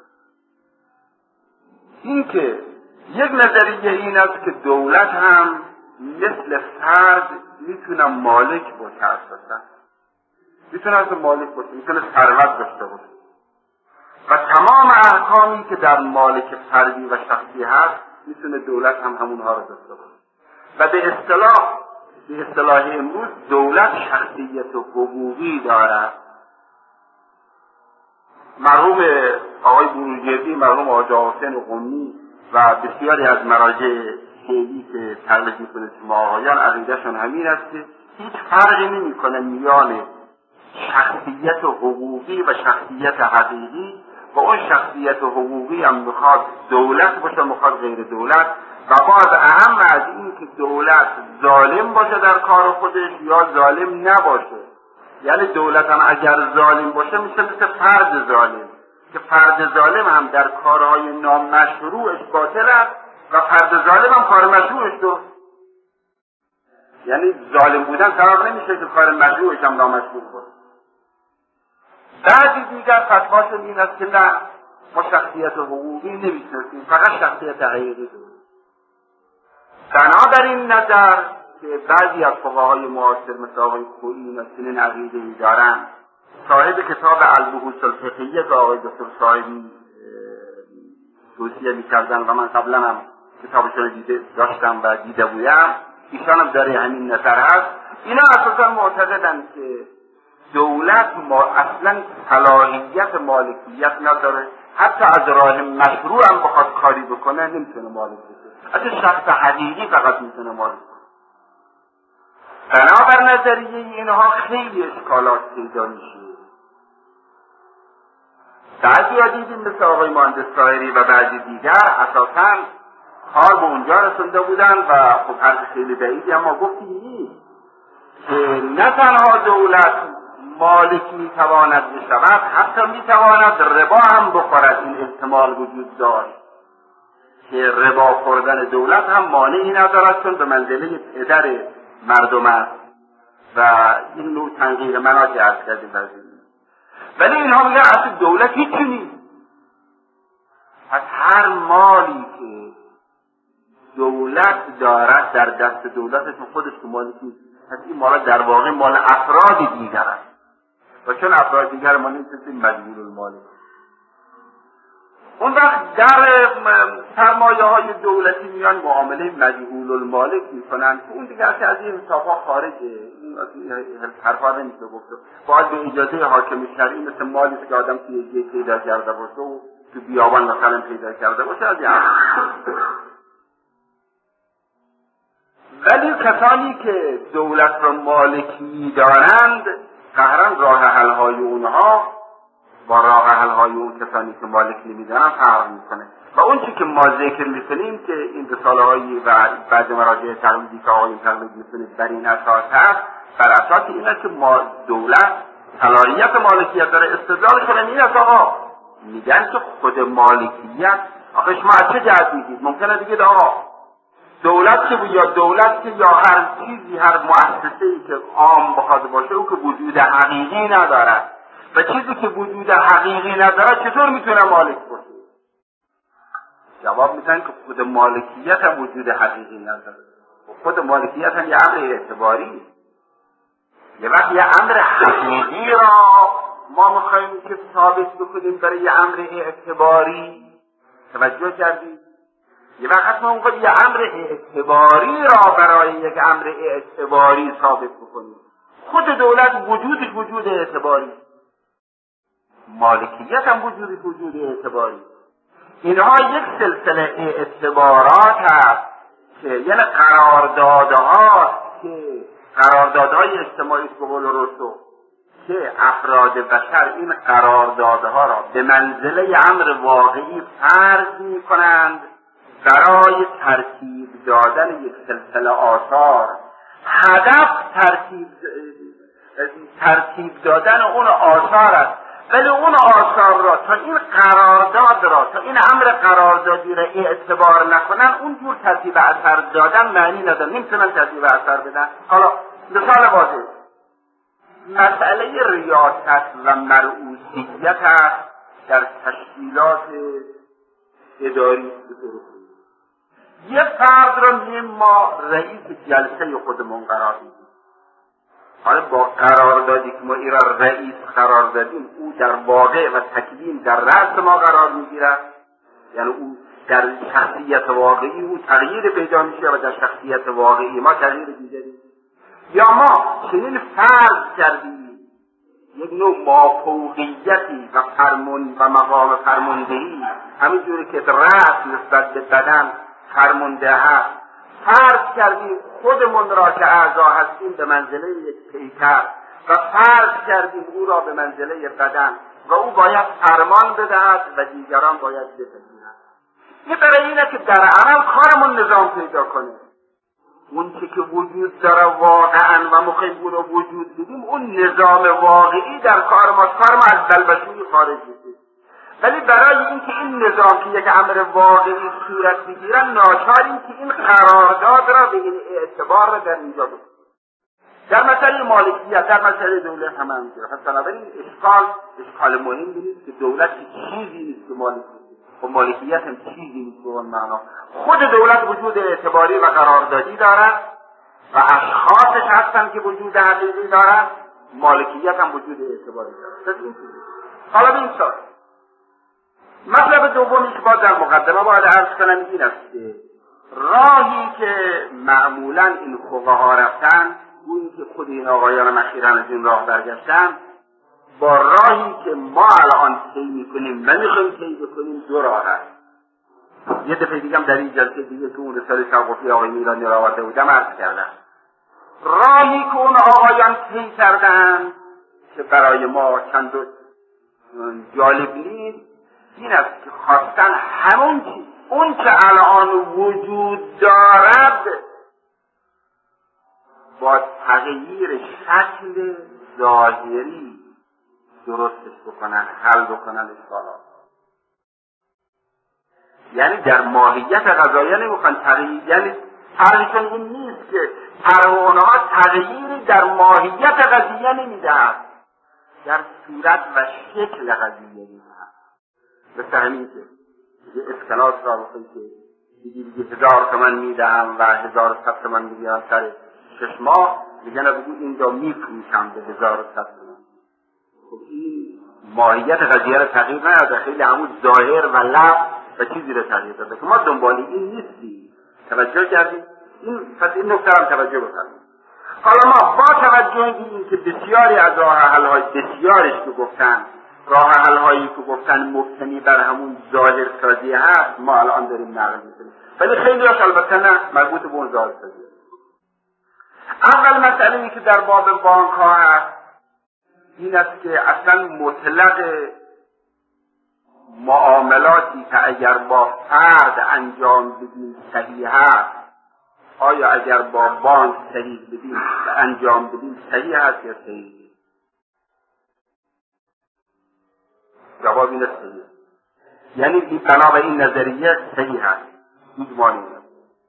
این که یک نظریه این است که دولت هم مثل فرد میتونه مالک باشه، اساسا میتونه اصلا مالک باشه، میتونه ثروت داشته باشه و تمام احکامی که در مالک فردی و شخصی هست میتونه دولت هم همونها رو داشته باشه. و به اصطلاح امروز دولت شخصیت و حقوقی دارد. مرحوم آقای بروجردی، مرحوم آقا حسین قمی و بسیاری از مراجع شیعی که تقلید میکنه شما آقایان، عقیدهشون همین است که هیچ فرقی نمیکنه میان شخصیت حقوقی و شخصیت حقیقی، و اون شخصیت حقوقی هم میخواد دولت باشه، میخواد غیر دولت، و باز اهم از این که دولت ظالم باشه در کار خودش یا ظالم نباشه. یعنی دولت هم اگر ظالم باشه میشه مثل فرد ظالم، که فرد ظالم هم در کارهای نامشروعش باطل است و فرد ظالم هم کار مشروعش درست. یعنی ظالم بودن سبب نمیشه که کار مشروعش هم نامشروع باشه. بعضی دیگر فتواشون این است که نه، ما شخصیت حقوقی نمیشناسیم، فقط شخصیت حقیقی داریم. بنابراین نظر که بعضی از فقهای معاصر مثل آقای خویی چنین عقیده‌ای دارند، صاحب کتاب البحوث الفقهیه که آقای دکتر صاحبی توصیه می‌کردن و من قبلا هم کتابشون داشتم و دیده بودم، ایشان هم داره همین نظر هست. اینا اساسا معتقدند که دولت اصلا صلاحیت مالکیت نداره، حتی از راه مشروع هم بخواد کاری بکنه نمیتونه مالک بشه، حتی شخص حقیقی فقط میتونه مالک بشه. بنابر نظریه اینها خیلی اشکالات پیدا میشه. بعضی ها دیدیم مثل آقای مهندس طاهری و بعضی دیگر اساساً کار به اونجا رسونده بودن و خب حرف خیلی بعیدی، اما گفتیم نیست که نه تنها دولت مالک میتواند بشود، حتی میتواند ربا هم بخورد. این احتمال وجود داشت که ربا خوردن دولت هم مانعی ندارد، چون به منزله پدر مردم است و این نوع تنقیر مناطق عرض کردیم در زمین. ولی اینها میگن اصلا دولت هیچی نیست. پس هر مالی که دولت دارد در دست دولتش خودش که مالک نیست، پس این مال در واقع مال افراد دیگر است و چون افراد دیگر ما نمیتونیم مجبور المال. اون وقت در سرمایه های دولتی میان معامله مجهول المالک میکنن که اون دیگر که از این حسابها خارجه. این حرفا نمیشه گفت. باید به اجازه حاکم شرعی، مثل مالی که آدم توی یه پیدا کرده باشه و تو بیابان مثلا پیدا کرده باشه از این. ولی کسانی که دولت را مالکی دارند قهرن راه حل‌های اونها با راه حل‌های اون کسانی که مالک نمیدارن فرق میکنه. و اون چی که ما ذکر میکنیم که این رساله‌هایی و بعض مراجع تقلیدی که آقایون تقلید میکنید بر این اساس هست، بر اساس اینه که دولت صلاحیت مالکیت داره. استدلالشون این است آقا میگن که خود مالکیت، آقا شما از چه جهت میگید؟ ممکنه بگید آقا دولت که یا دولت که یا هر چیزی، هر مؤسسه‌ای که عام بخواد باشه او که وجود حقیقی ندارد و چیزی که وجود حقیقی ندارد چطور میتونه مالک باشه؟ جواب میدن که خود مالکیت هم وجود حقیقی نداره. خود مالکیت هم یه امر اعتباری. یه وقت یه امر حقیقی را ما میخوایم که ثابت بکنیم برای یه امر اعتباری، توجه کردید؟ یه وقت ما اونقدر یه امر اعتباری را برای یک امر اعتباری ثابت بکنیم. خود دولت وجودش وجود اعتباری، مالکیت هم وجود اعتباری. اینها یک سلسله اعتبارات هست که یعنی قراردادهای اجتماعی به قول رسو که افراد بشر این قراردادها را به منزله امر واقعی فرض می کنند برای ترتیب دادن یک سلسله آثار. هدف ترتیب دادن اون آثار است، ولی اون آثار را تا این قرارداد را، تا این امر قراردادی را اعتبار نکنن، اون جور ترتیب اثر دادن معنی نداره، نمیتونن ترتیب اثر بدن. حالا مثال واضح، مسئله ریاست و مرئوسیت است در تشکیلات اداری. یه فرد را میگیم ما رئیس جلسه خودمون قرار میدیم. حالا با قراردادی که ما این را رئیس قرار دادیم، او در واقع و تکوین در رأس ما قرار میگیرد، یعنی او در شخصیت واقعی او تغییر پیدا میشه و در شخصیت واقعی ما تغییر دیگری. یا ما چنین فرض کردیم یک نوع مافوقیتی و فرمون و مقام فرماندهی، همینجوری که رأس نسبت به بدن فرمانده هست، فرض کردیم خودمون را که اعضا هستیم به منزله یک پیکر و فرض کردیم او را به منزله بدن و او باید فرمان بدهد و دیگران باید بپذیرند. این برای اینه که در عمل کارمون نظام پیدا کنه. اون چه که وجود داره واقعا و مخیم او را وجود بدیم، اون نظام واقعی در کار ما از بلبشوی خارج میشه. ولی برای اینکه این نظام که یک امر واقعی صورت بگیره، ناچاریم که این قرارداد را به این اعتبار را در اینجا بکنیم. در مسئله مالکیت، در مسئله دولت هم همینطوره. پس بنابراین اشکال مهم نیست که دولت چیزی نیست که خب مالکیت هم چیزی نیست به اون معنا. خود دولت وجود اعتباری و قراردادی دارد و اشخاصش هستن که وجود حقیقی دارد، مالکیت هم وجود اعتباری دارد. حالا به این سال مطلب دومی که باید در مقدمه باید عرض کنم این است که راهی که معمولا این فقها رفتن، اون که خود این آقایان اخیراً از این راه برگشتن، با راهی که ما الان طی میکنیم و میخوایم طی بکنیم دو راه هست. یه دفعه دیگه در این جلسه دیگه که اون رساله توقفی آقای میرانی را آورده بودم عرض کردم. راهی که اون آقایان طی کردن که برای ما چند جالب نیست، این است که خواستن همون چیز اون که الان وجود دارد با تغییر شکل ظاهری درستش بکنن، حل بکنن اشکالات. یعنی در ماهیت قضایا نمیخوان تغییر، یعنی فرقشون این نیست که پروانه‌ها تغییری در ماهیت قضیه نمیدهد، در صورت و شکل قضیه میدهد. مثل همین که یه اسکناس را بخوایی که دیگه 1000 تومن میدهم و 1100 تومن میگیرم سر 6 ماه، میگن بگو اینجا میفروشم به 1100 تومن. خب این ماهیت قضیه را تغییر نداده، خیلی همون ظاهر و لفظ و چیزی را تغییر داده که ما دنبال این نیستیم. توجه کردیم؟ پس این نکته هم توجه بکنیم. حالا ما با توجه این که بسیاری از راه حل‌های بسیارش که گفتن، راه حل‌هایی که گفتن مبتنی بر همون ظاهر سازی هست، ما الان داریم نقل می‌کنیم. ولی خیلی هاش البته نه مربوط به اون ظاهر سازی هست. اول مسئله‌ای که در باب بانک ها هست این است که اصلا مطلق معاملاتی که اگر با فرد انجام بدیم صحیح هست، آیا اگر با بانک صحیح بدیم انجام بدیم صحیح هست یا صحیح؟ جواب این است صحیح. یعنی بنا به این نظریه صحیح هست، هیچ مانعی نیست.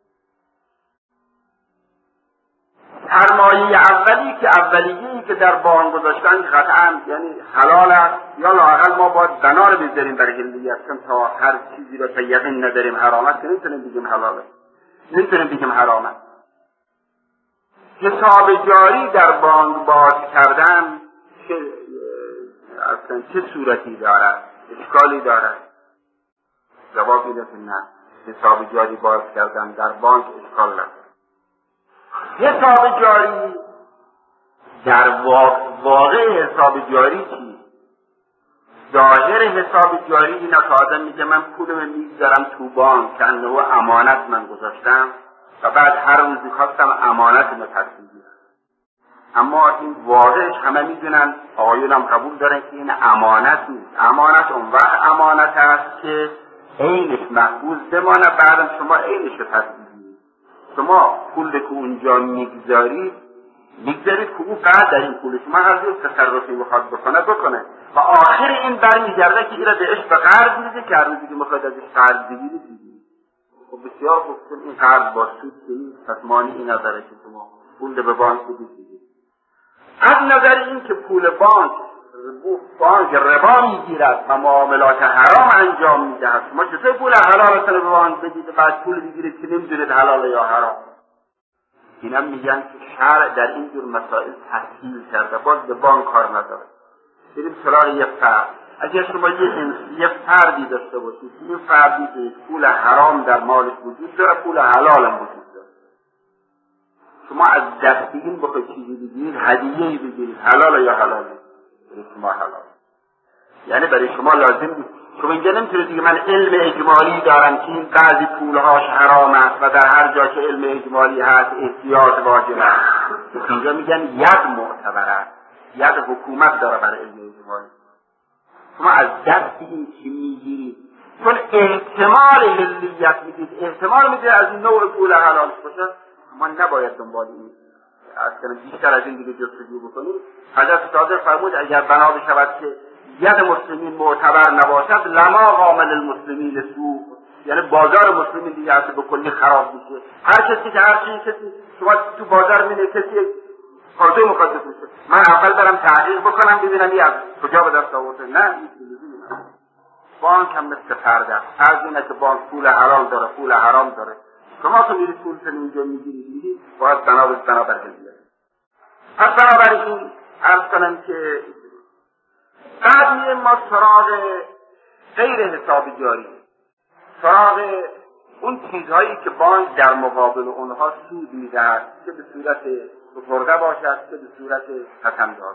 سرمایه اولی که اولیه‌ای که در بانک گذاشتن قطعاً یعنی حلال است، یا لااقل ما باید بنا رو بذاریم برای حلیت، چون تا هر چیزی رو تا یقین نداریم حرام است که نمیتونیم بگیم حلاله، نمیتونیم بگیم حرام است. حساب جاری در بانک باز کردن چه صورتی دارد؟ اشکالی دارد؟ جواب اینه که نه، حساب جاری باز کردن در بانک اشکال نداره. حساب جاری در واقع حساب جاری چی؟ ظاهر حساب جاری اینه که آدم میگه من پولم میذارم تو بانک، انه امانت من گذاشتم و بعد هر روزی خواستم امانتم پس میگیرم. اما این واقعش همه میدونن، آقایون هم قبول دارن که این امانت نیست. امانت اون وقت امانت است که عینش محفوظ بمانه، بعدم شما عینش پس میگیرید. شما پول که اونجا میگذارید که او بعد در این پول شما هر جور تصرفی بخواد بکنه و آخر این برمیگرده که اینا بهش به قرض میده که هر روزی که میخواد ازش قرض بگیرید بگیرید. خب بسیار خوب، این قرض با سود که پس مانعی نداره که شما پول به بانک بدید. از نظر این که پول بانک ربا میگیرد و معاملات حرام انجام میدهد، شما چطور پول حلال به بانک بدید بعد پول بگیرید که نمیدونید حلال یا حرام؟ اینا میگن که شرع در این جور مسائل تحصیل کرده، باز به بانک کار نداره. بریم سراغ یک فرد. اگر شما یک فردی داشته باشید، این فردی که پول حرام در مالش وجود داره، پول حلال هم وجود داره، شما از دست این بخواید چیزی بگیرید، هدیه‌ای بگیرید، حلال یا حلال؟ برای شما حلال. یعنی برای شما لازم نیست. شما اینجا نمیتونید دیگه من علم اجمالی دارم که این بعضی پولهاش حرام است و در هر جا که علم اجمالی هست احتیاط واجب است. اینجا میگن ید معتبر است، ید حکومت داره برای علم اجمالی. شما از دست این چی میگیرید؟ چون احتمال حلیت میدید، احتمال میدید از این نوع پول حلال باشه، ما نباید دنبال این اصلا بیشتر از این دیگه جستجو بکنیم. حضرت صادق فرمود اگر بنا بشود که ید مسلمین معتبر نباشد، لما قامل المسلمین سوق، یعنی بازار مسلمین دیگه اصلا به کلی خراب میشه. هر کسی شما تو بازار میبینید کسی پالتوی مقدس میشه، من اول برم تحقیق بکنم ببینم این از کجا به دست آورده. نه، این چیزی نه. بانک هم مثل فرد است. از اینه که بانک پول حلال داره، پول حرام داره. شما که میرید پولتون اینجا میگیرید باید بنابر هدیه. پس بنابراین عرض کنم که بعد میریم ما سراغ غیر حساب جاری، سراغ اون چیزهایی که بانک در مقابل اونها سود میدهد، که به صورت سپرده باشد که به صورت پسنداز.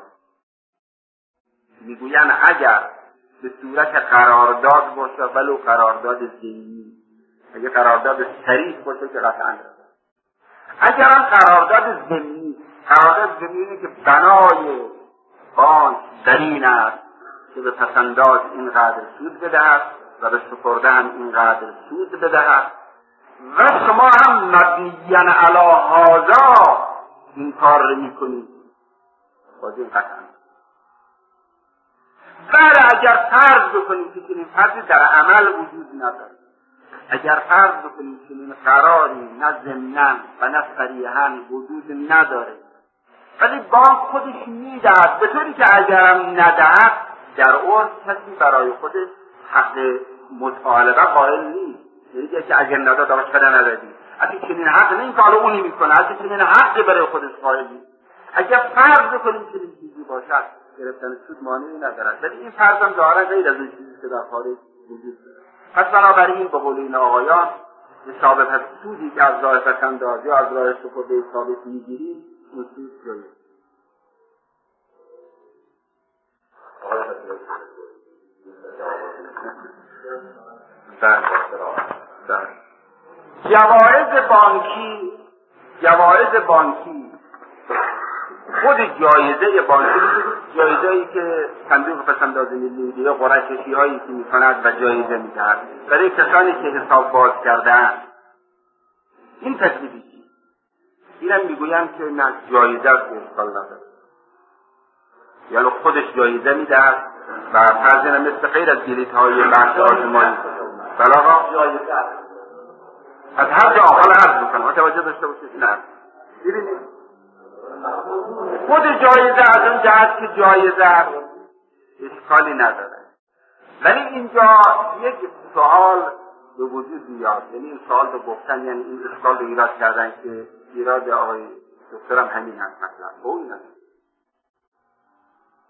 میگوین اگر به صورت قرارداد باشه، ولو قرارداد ضمنی، اگه قرارداد صریح باشه که قطعا نداره. اگر هم قرارداد ضمنی که بنای بانک در این است که به پسنداز اینقدر سود بدهد و به سپرده هم اینقدر سود بدهد و شما هم مبنیاً علی هذا این کار رو میکنید، باز این قطعا. بعد اگر فرض بکنید که این فرضی در عمل وجود نداره، اگر فرض بکنید که این قراری نه ضمناً و نه صریحاً وجود نداره، ولی بانک خودش میدهد، به طوری که اگرم ندهد در عرف کسی برای خودش حق مطالبه قائل نیست. یعنی که اگر نداد آقا چرا ندادی، اگه چنین حق نه این کارو اونی میکنه، اگه چنین حق برای خودش قائل نیست. اگر فرض بکنیم چنین چیزی باشد گرفتن سود مانعی ندارد، ولی این فرض هم ظاهرا غیر از اون چیزی که در خارج وجود داره. پس بنابراین به قول این آقایان حساب پس سودی که از راه پسنداز یا از راه سپرده ثابت میگیرید این سود جایی. جوایز بانکی خود جایزه بانکی، جایزه‌ای که صندوق پسنداز ملی یا قرعه‌کشی هایی که می‌کند و جایزه می‌دهد برای کسانی که حساب باز کردن، این تکلیفی اینم میگویند که نه جایزه است که اشکال نداره، یعنی خودش جایزه می‌دهد و فرضاً مثل غیر از بلیط‌های بخش آزمایی بلاغا جایزه است. از هر جا حالا عرض میکنم توجه داشته باشید. نه ببینید خود جایزه از اون جهت که جایزه اشکالی نداره، ولی اینجا یک سوال به وجود میاد، یعنی این سوال رو گفتن، یعنی این اشکال رو ایراد کردن که ایراد آقای دکترم همین هست. مثلا این هست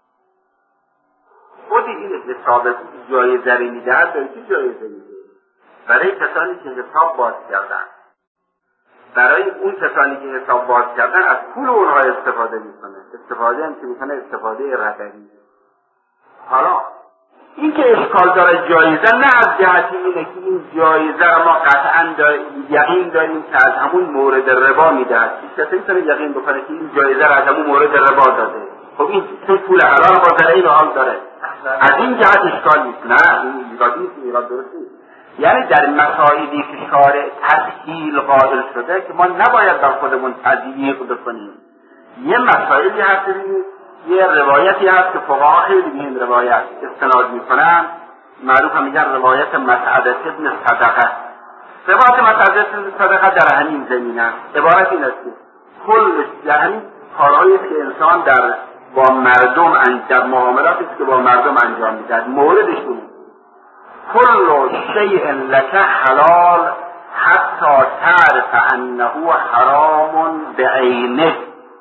خود این حساب جایزه رو میدهد، به چی جایزه میده؟ برای کسانی که حساب باز کردن، برای اون کسانی که حساب باز کردن از پول اونها استفاده میکنه. استفاده هم که میکنه استفاده رقمی. حالا این که اشکال داره جایزه، نه از جهتی اینه که این جایزه رو ما قطعا یقین داریم که از همون مورد ربا میدهد. کسی میتونه یقین بکنه که این جایزه رو از همون مورد ربا داده. خب این پول حلال با ذره این حال داره، از این جهت اشکال نیست. نه این ایرادی نیست، ایراد درست نیست. یعنی در مسائلی که شارع تسهیل قائل شده که ما نباید در خودمون تضییق بکنیم. یه مسائلی هست، یه روایتی هست که فقها خیلی به این روایت استناد میکنن، معروف هم میگن روایت مسعدة ابن صدقه. روایت مسعدة ابن صدقه در همین زمین است. عبارت این است که کل یعنی کارهایی که انسان با مردم در معاملاتی که با مردم انجام میدهد، موردش بود کل شیء لک حلال حتی تعرف انه حرام بعینه.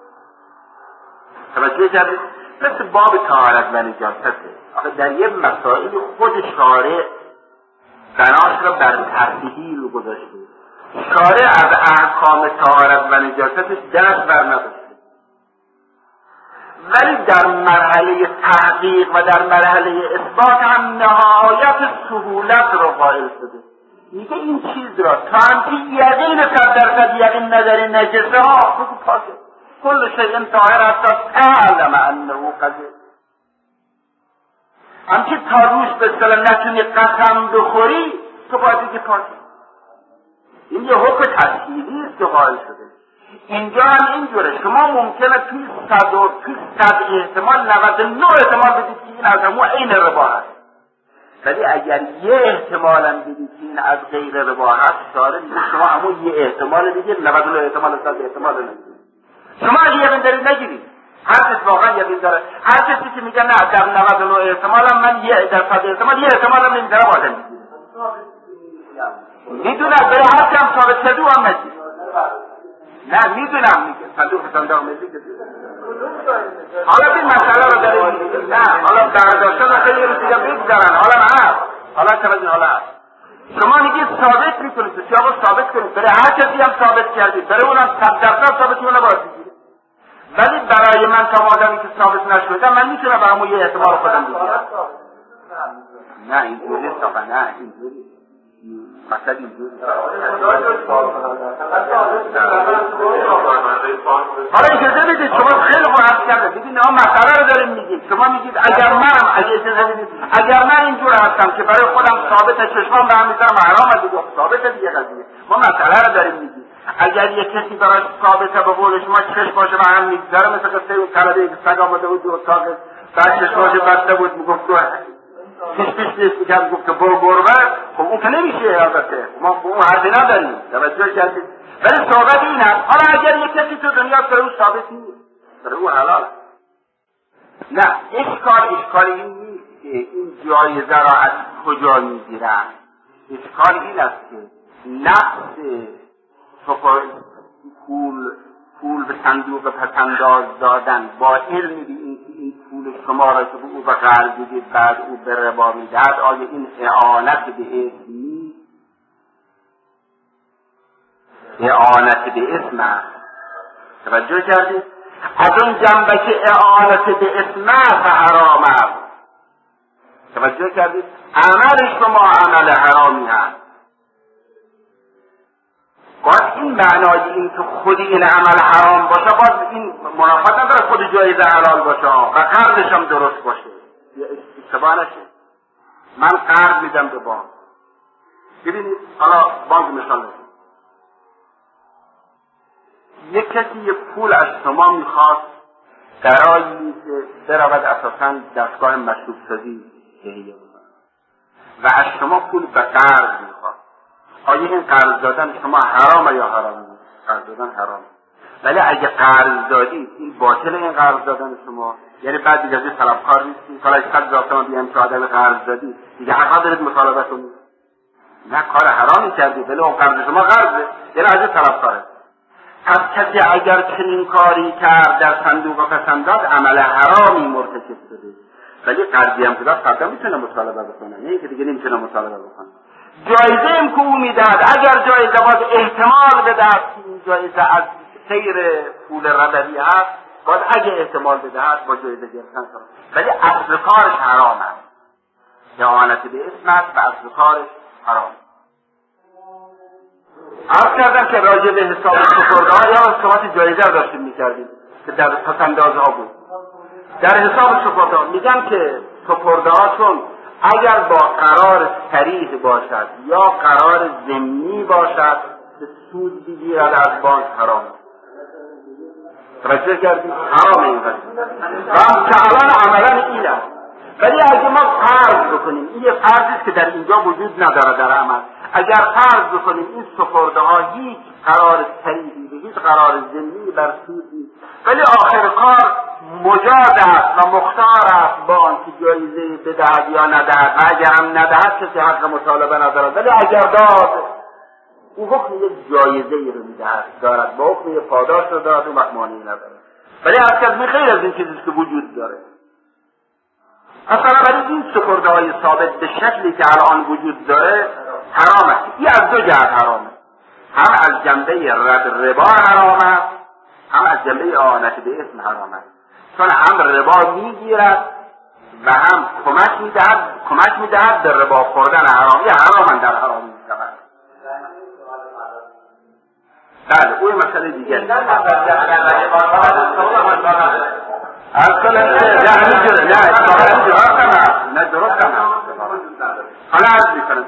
توجه کردید؟ مثل باب طهارت و نجاسته. آخه در یه مسائل خود شارع بناش را بر تسهیل گذاشته. شارع از احکام طهارت و نجاستش دست بر نداشته، ولی در مرحله تحقیق و در مرحله اثبات هم نهایت سهولت رو قائل شده. میگه این چیز را تا هم که یقین 100% یقین نداری نجسه ها بگو پاکه. کل شیء طاهر حتی تعلم انه قذر. همچه تا روش به اصطلاح نتونی قسم بخوری تو باید بگی پاکه. این یه حکم تسهیلی است که قائل شده. اینجا هم اینجوره. شما ممکنه توی 100 احتمال 99 احتمال بدید که این از همون عین ربا هست، ولی اگر یه احتمال هم بدید که این از غیر ربا هست، شارع میگه شما همون یه احتمال دیگه 99 احتمال 100 احتمال نگیرید. شما اگه یقین دارید نگیرید. هر کس واقعا یقین داره، هر کسی که میگه نه در 99 احتمال هم من یه در 100 احتمال یه احتمال هم نمیذارم آدم میدونه برای هر کم ثابت شدو هم نگید. نه میدونم میگه صندوق صندوق میگه. حالا این مسئله رو داره میگه. نه حالا برداشتن خیلی رو دیگه بگذارن. حالا توجه حالا شما میگید ثابت میکنید، بسیار ثابت کنید، برای هر کسی هم ثابت کردید، برای اونم 100% ثابت کنه باید بگیرید. ولی برای من تا آدمی که ثابت نشده من میتونم برامو یه احتمال خودم بگیرم. نه اینجوری است. نه اینجوری مثلا اینجوری. حالا اجازه بدید، شما خیلی خوب عرض کرده، ببین ما مسئله رو داریم میگیم. شما میگید اگر من اینجور هستم که برای خودم ثابت چشمان به هم میذارم حرام دیگه، ثابت دیگه قضیه. ما مسئله رو داریم میگیم. اگر یک کسی براش ثابته به قول شما چشم باشه به هم میذاره، مثل قصه اون طلبه که سگ آمده بود دو اتاق بعد چشماش بسته بود میگفت تو پیش میکرد گفت که برو بر. خب اون که نمیشه. البته ما اون حرفی نداریم، توجه کردید. ولی صحبت این است حالا اگر یک کسی تو دنیا برای او ثابت نیست، برای او حلال، نه اشکال این نیست که این جایزه را از کجا میگیرن. اشکال این است که نفس پول به صندوق پسنداز دادن با علم به این پول شما را که به او به قرض بدید بعد او به ربا میدهد، آیا این اعانت به اسم نیست؟ اعانت به اسم است. توجه کردید؟ از اون جنبه که اعانت به اسم است حرام است. توجه کردید؟ عمل شما عمل حرامی هست. باید این معنای این که خود این عمل حرام باشه، باید این منافات نداره خود جایزه حلال باشه و قرضش هم درست باشه. یه اشتباه نشه. من قرض میدم به بانک. ببینید حالا بانک مثال نشید. یک کسی یه پول از شما میخواست برای که برود اساساً دستگاه مشروب سازی تهیه بکنه و از شما پول به قرض میخواست. آیا این قرض دادن شما حرامه یا حرامه؟ قرض دادن حرامه. ولی اگه قرض دادید این باطل این قرض دادن شما، یعنی بعد دیگه از این طلبکار نیستید. حالا 100,000 تومان بیان که آدم قرض دادید دیگه حق دارید مطالبه کنید. نه کار حرامی کردید، ولی اون قرض شما قرضه، یعنی از این طلبکاره. پس کسی اگر چنین کاری کرد در صندوق پسنداز عمل حرامی مرتکب شده، ولی قرضی هم که داد فردا میتونه مطالبه بکنه، نه اینکه دیگه نمیتونه مطالبه بکنه. جایزه ام که او میدهد اگر جایزه باید احتمال بدهد که این جایزه از غیر پول ربوی هست، باید اگه احتمال بدهد با جایزه گرفتن کنه، ولی اصل کارش حرام است. اعانت به اسم است و اصل کارش حرام. عرض کردم که راجع به حساب سپرده‌ها یا صحبت جایزه رو داشتیم می‌کردیم که در پس‌اندازها بود. در حساب سپرده‌ها میگن که سپرده‌ها چون اگر با قرار صریح باشد یا قرار ضمنی باشد که سود بگیرد از بانک حرام. توجه کردید؟ حرام این هست و که الان عملا این است. ولی اگه ما فرض بکنیم، این یه فرضی است که در اینجا وجود نداره در عمل، اگر فرض بکنیم این سپرده‌ها هیچ قرار صریحی و هیچ قرار ضمنی بر سود نیست، ولی آخر کار مجاز است و مختار است بانک جایزه بدهد یا ندهد، و اگر هم ندهد کسی حق مطالبه ندارد، ولی اگر داد او حکم یک جایزه ای رو میدهد دارد، با حکم یک پاداش رو دارد و معنی ندارد. ولی از خیلی از این چیزی که وجود داره. اصلا ولی این سپرده‌های ثابت به شکلی که الان وجود داره حرام است. این از دو جهت حرامه، هم از جنبه ربا حرام است، هم از جنبه اعانت به اسم حرام است. چون هم ربا میگیرد و هم کمک میدهد به ربا خوردن حرامی، حرام در حرامی میشود. بله اون مسئله دیگه از کل نه درست حالا عرض میکنم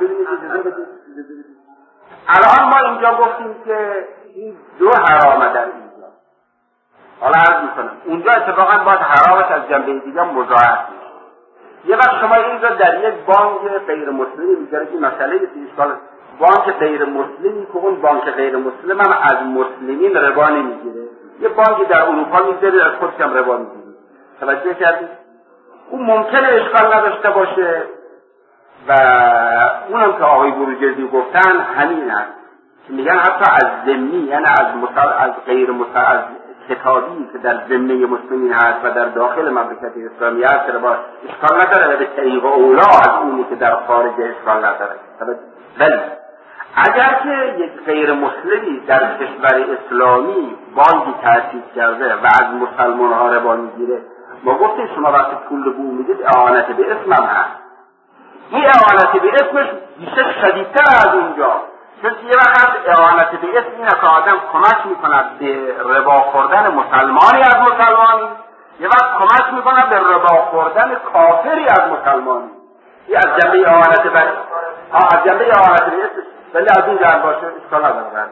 الان ما اینجا گفتیم که این دو حرامه در اینجا. حالا عرض میکنم اونجا اتفاقا باید حرامش از جنبه دیگه مضاعف میشه. یه وقت شما اینجا در یک بانک غیر مسلمی میذارید، این مسئله اشکال بانک غیر مسلمی که اون بانک غیر مسلم هم از مسلمین ربا نمیگیره، یه بانکی در اروپا میذارید از خودش هم ربا میگیره. توجه کردید؟ اون ممکنه اشکال نداشته باشه و اونم که آقای بروجردی گفتن همین هست که میگن حتی از ذمی، یعنی از غیر از کتابی که در ذمه مسلمین هست و در داخل مملکت اسلامی هست ربا اشکال نداره و به طریق اولا از اونی که در خارج اشکال نداره. ولی اگر که یک غیر مسلمی در کشور اسلامی بانکی تأسیس کرده و از مسلمان ها ربا میگیره، ما گفتیم شما وقتی پول بو میدید اعانت به اسم هم هست. این اعانت به اسمش بیشتر شدیدتر از اونجا، چون یه وقت اعانت به اسم اینه که آدم کمک میکند به ربا خوردن مسلمانی از مسلمانی، یه وقت کمک میکند به ربا خوردن کافری از مسلمانی. این از جنبه اعانت به از جنبه اعانت به اسم، ولی از این جنبه باشه اشکال نداره.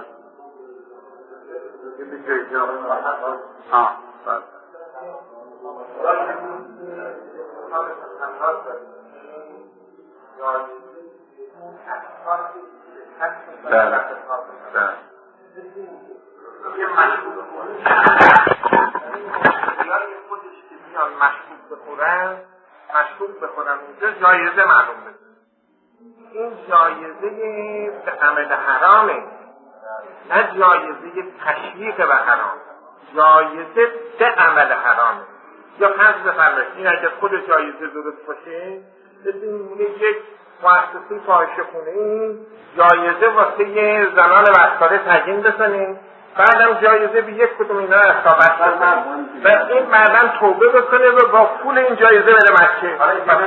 مشروب بخورن اونجا جایزه معلوم بشه. این جایزه به عمل حرامه، نه جایزه تشویق به حرام، جایزه به عمل حرامه. یا فرض بفرمایید این اگر خود جایزه درست باشه، ببینید یک مؤسسه فاحشه خونه جایزه واسه زنان وقتاره تعیین بزنیم، بعدم جایزه به یک کدوم اینا اصابت بزنیم و این بعدم توبه بکنه و با پول این جایزه بره مکه.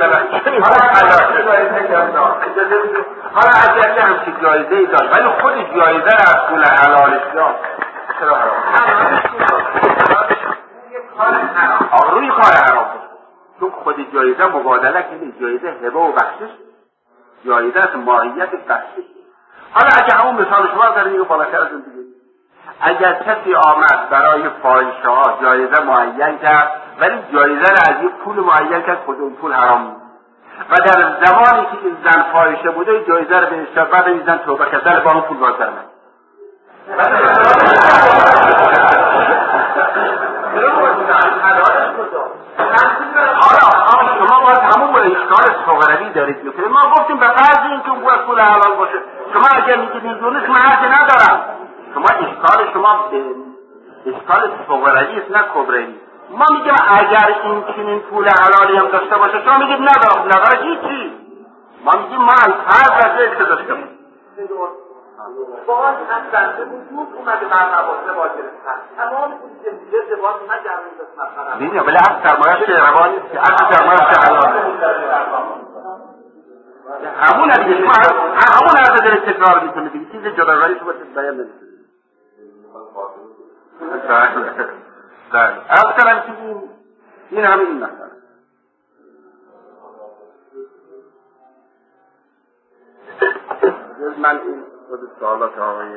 حالا اگر که همچی جایزه ای داشت ولی خود جایزه را از پول حلالش داشت، چرا حرام؟ روی کار حرام بود، چون خود جایزه مبادله کنی، جایزه هبه و بخشش، جایزه از ماهیت بخشش. حالا اگه همون مثال شما دارید اینو بالاتر از اون دیگه، اگر کسی آمد برای فاحشه ها جایزه معین کرد ولی جایزه را از یک پول معین کرد، خود اون پول حرام بود و در زمانی که این زن فاحشه بوده جایزه را بهش داد، بعد این زن توبه کرد با اون پول باز درآمد. شما باید همون با اشکال صغروی دارید میکنید. ما گفتیم به فرض اینکه اون باید پول حلال باشه، شما اگر میگید اینجوریست من حرفی ندارم، شما اشکال شما به اشکال صغروی است نه کبروی. ما میگیم اگر این چنین پول حلالی هم داشته باشه، شما میگید نداره هیچی. ما میگیم ما فرض از ذکر داشته بود باز هم بنده وجود اومده بر موازه با گرفتن تمام این زندگی زبان نگرد این قسمت کنم دیدیم ولی اصل سرمایه شهربانی است که اصل سرمایه شهربانی همون دیگه شما همون عرض داره تکرار میکنه دیگه چیز جداگانه شما بیان نمیکنه بله اصلا که این همین این مسئله من این خود سوالات آقای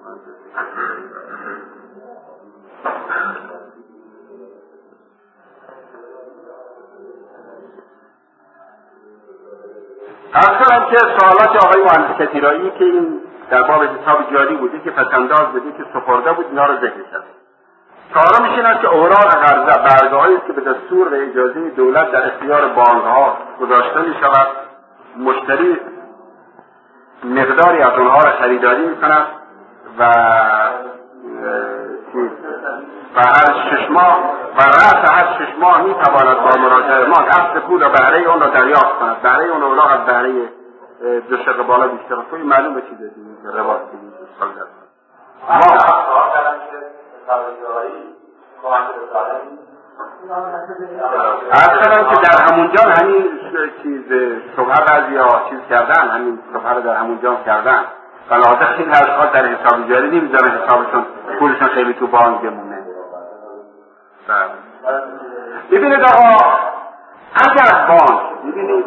اصلا که سوالات آقای مهندس کتیرایی که این در باب حساب جاری بوده که پسنداز بوده که سپرده بود اینا رو ذکر کرد. چهارم میشن که اوراق قرضه برگاهایی است که به دستور و اجازه دولت در اختیار بانک‌ها گذاشته می‌شود مشتری مقداری از اونها را خریداری می‌کند و هر 6 ماه و رأس هر 6 ماه می‌تواند با مراجعه ما اصل پول و بهره اون را دریافت کند. بهره اون اوراق از بهره دو شق بالا بیشتر است. معلومه چیز دیگه رباط دیگه اصلا که در همونجا همین چیز شبهه بعضی ها چیز کردن همین شبهه رو در همونجا کردن و لازم این اشخاص در حساب جاری نمیذارن حسابشون پولشون خیلی تو بانک بمونه. ببینید آقا اگر بانک ببینید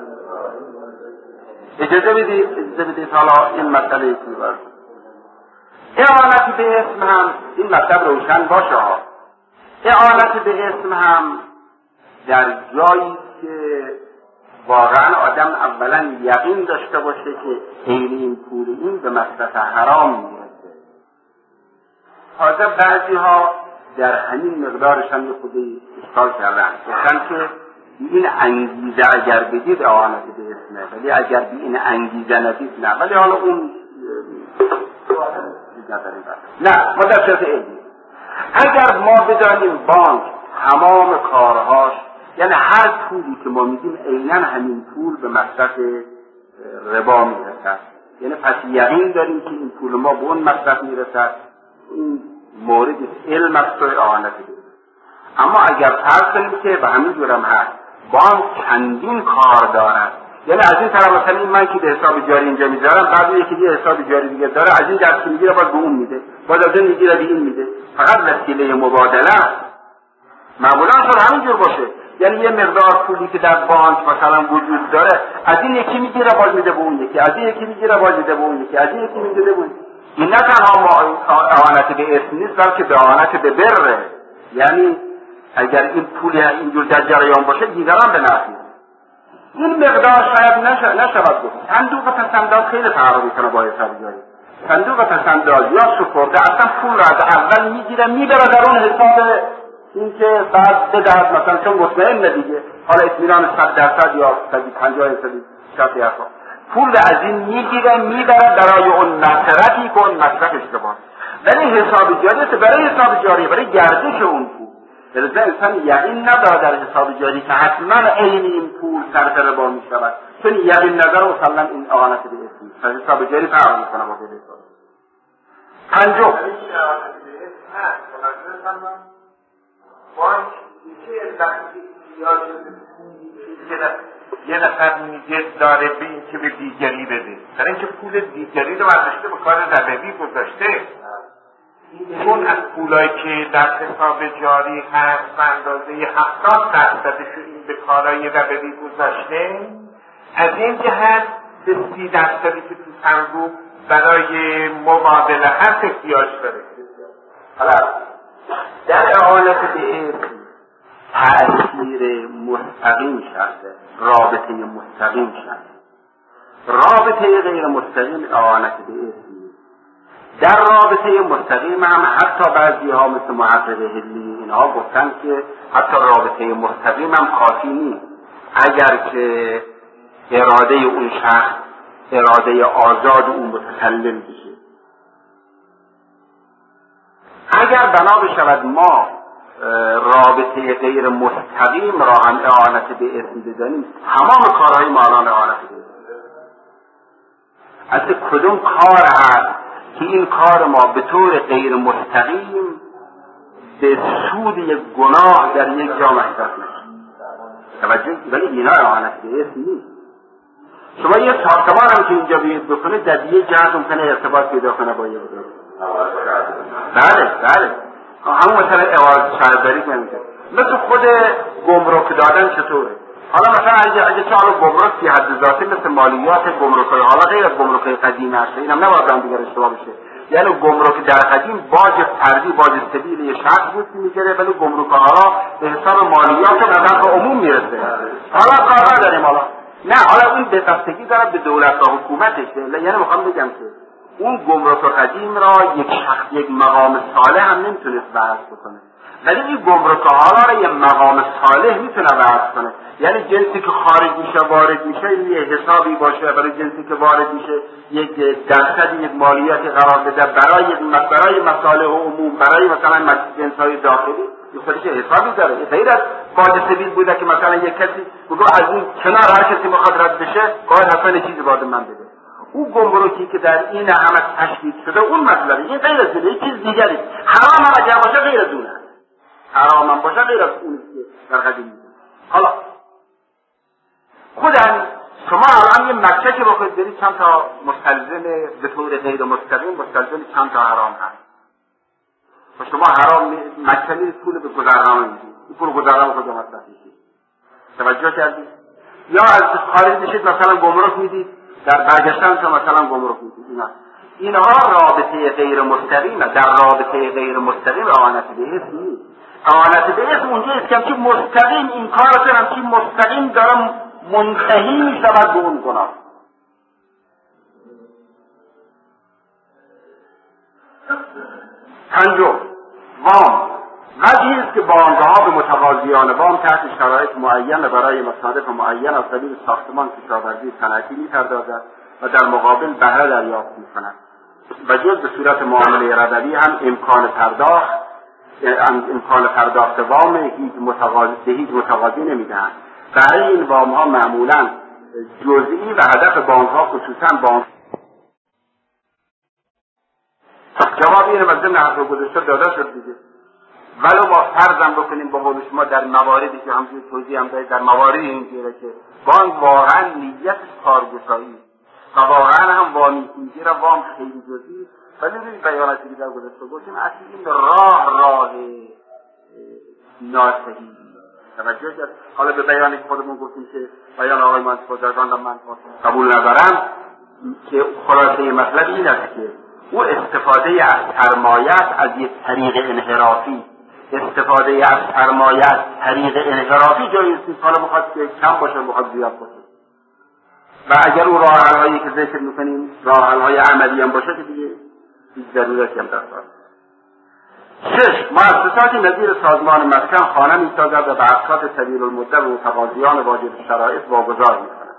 اجازه بدید حالا این مسئله چی باشه اعانتی به اسم هم این مطلب روشن باشه ها. اعانتی به اسم هم در جایی که واقعا آدم اولا یقین داشته باشه که این پول این به مصرف حرام میرسه. حاضر بعضی ها در همین مقدارش هم یه خودی اشکال کردن گفتن که این انگیزه اگر بدید اعانتی به اسمه ولی اگر به این انگیزه ندید نه. ولی حالا اون نه ما در صورت علمی اگر ما بدانیم بانک تمام کارهاش یعنی هر پولی که ما میدیم عیناً همین پول به مصرف ربا میرسد یعنی پس یقین داریم که این پول ما به اون مصرف میرسد این مورد علم است و اعانت داریم. اما اگر فرض کنیم که به همین جورم هست بانک چندین کار دارد یعنی از این طرف مثلا این من که به حساب جاری اینجا میذارم بعد یکی دیگه حساب جاری دیگه داره از این دست میگیره باز به اون میده باز از این میگیره به این میده فقط وسیله مبادله معمولا شد همینجور باشه یعنی یه مقدار پولی که در بانک مثلا وجود داره از این یکی میگیره باز میده به اون یکی از این یکی میگیره باز میده به اون یکی از این یکی میده به اون این نه تنها اعانت به اسم نیست بلکه به اعانت به بره یعنی اگر این پول اینجور در جریان باشه دیگران به نفع این مقدار شاید نشود گفت. صندوق پسنداز خیلی فرق میکنه با حساب جاری. صندوق پسنداز یا سپرده اصلا پول را از اول میگیره میبره در اون حساب این که بعد بدهد مثلا چون مطمئن دیگه حالا اطمینان 100% یا 150% پول از این میگیره میبره برای اون مصرفی که اون مصرف اشتباه ولی حساب جاری است برای حساب جاری برای گردش اون پول لذا انسان یقین نداره در حساب جاری که حتما عین این پول صرف ربا می شود چون یقین نداره مثلا این اعانت به اسم حساب جاری فرق میکنه با غیر حساب. پنجم بانک یه نفر میگه داره به این که به دیگری بده در اینکه پول دیگری رو برداشته به کار ربوی گذاشته چون از پولایی که در حساب جاری هست به اندازه 70% این به کارهای ربوی گذاشته از این جهت به 30% که تو صندوق برای مبادله هست احتیاج داره. حالا در اعانت به اسم تأثیر مستقیم شده رابطه مستقیم شده رابطه غیر مستقیم اعانت به اسم در رابطه مستقیم هم حتی بعضی ها مثل محقق هلی اینها گفتن که حتی رابطه مستقیم هم کافی نیست اگر که اراده اون شخص اراده آزاد اون متکلم بشه. اگر بنا بشود ما رابطه غیر مستقیم را هم اعانت به اسم بزنیم تمام کارهای ما الان اعانت به اسم اصلا کدوم کار هست که این کار ما به طور غیر مستقیم به سود یک گناه در یک جا محسوب نشه. توجه، ولی اینا اعانت به اسم نیست. شما یه ساختمان هم که اینجا بیاید بکنید در یه جهت ممکنه ارتباط پیدا کنه با یه بزرگ. بله همون مثلا عوارض شهرداری کنید، مثل خود گمرک دادن چطوره. حالا مثلا اگه چهار گمرک فی حد ذاته مثل مالیات گمرک‌های حالا غیر از گمرک‌های قدیم هست، اینم نباید هم دیگر اشتباه بشه. یعنی گمرک در قدیم باج فردی باج سبیل یه شخص بود که میگیره، ولی گمرک حالا به حساب مالیات و نظر عموم میرسه. حالا کار نداریم حالا. نه حالا این بستگی داره به دولت و حکومتش. یعنی میخوام بگم که اون گمرک قدیم را یک شخص یک مقام صالح هم نمیتونست وضع بکنه، ولی این گمرک حالا را یک مقام صالح میتونه وضع کنه. یعنی جنسی که خارج میشه وارد میشه یه حسابی باشه، برای جنسی که وارد میشه یک درصد یک مالیاتی قرار بده برای مصالح عموم، برای مثلا جنس‌های داخلی یه خودش حسابی داره. غیر از باج سبیل بوده که مثلا یک کسی بگو از این کنار هر کسی میخواد رد بشه باید حتما چیزی باید من بده. اون گمرکی که در این همه تشدید شده اون مطلبه. این غیر از اونه، یه چیز دیگری. حرام هم اگر باشه غیر از اونه، حرام هم باشه غیر از اونه در قدیم. حالا خودم شما الان یه مکه که بخواید برید چند تا مستلزم به طور غیر مستقیم مستلزم چند تا حرام هست. و شما حرام مکه میرید پول به گذرنامه میدید، این پول گذرنامه خود مصرف میشید. توجه کردید؟ یا از خارج میشید مثلا گمرک میدید، در برگشتن تو مثلا گمرک میدید. اینها رابطه غیر مستقیمه. در رابطه غیر مستقیم اعانت به اسم نیست. اعانت به اسم اونجا است که مستقیم این کار کنم که مستقیم دارم منتهی میشود به اون گناه. پنجم، وام. وجهی است که بانک‌ها به متقاضیان وام تحت شرایط معین برای مصارف معین از قبیل ساختمان کشاورزی صنعتی می‌پردازد و در مقابل بهره دریافت می‌کند. و جز به صورت معامله ربوی هم امکان پرداخت وام هیچ متقاضی نمی‌دهند. برای این وام‌ها معمولاً جزئی و هدف بانک‌ها خصوصاً بانک جواب اینه و ضمن حرف گذاشته داده شد دیگه. ولو ما فرضم بکنیم با قول شما در مواردی که همچنین توضیح هم دارید، در مواردی اینجوره که بانک واقعا نیت کارگشایی و واقعا هم وامی میگیره وام خیلی جزئی، ولی روی بیاناتی که در گذاشته باشیم اصلا این راه ناصحی. توجه کرد؟ حالا به بیانی که خودمون گفتیم که بیان آقای مهندس بازرگان را من قبول ندارم که خلاصه مطلب این است که او استفاده از سرمایه از یک طریق انحرافی، جایی است که حالا بخواد که کم باشه بخواد زیاد باشه. و اگر او راه حل‌هایی که ذکر می‌کنیم راه حل‌های عملی هم باشه که دیگه هیچ ضرورتی هم داره. 6. مؤسساتی نظیر سازمان مسکن خانه می‌سازد و به افراد طویل المدت و متقاضیان واجد شرایط واگذار می‌کند.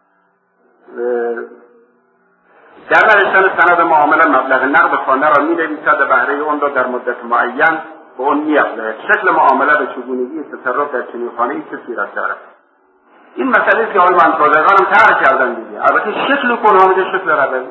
در نوشتن سند معامله مبلغ نقد خانه را می‌نویسد و بهره آن را در مدت معین به آن می‌افزاید. شکل معامله به چگونگی تصرف در چنین خانه‌ای چه صورت دارد؟ این مسئله که آقای مهندس بازرگان هم طرح کردن دیگه. البته شکل کنه شکل ربوی،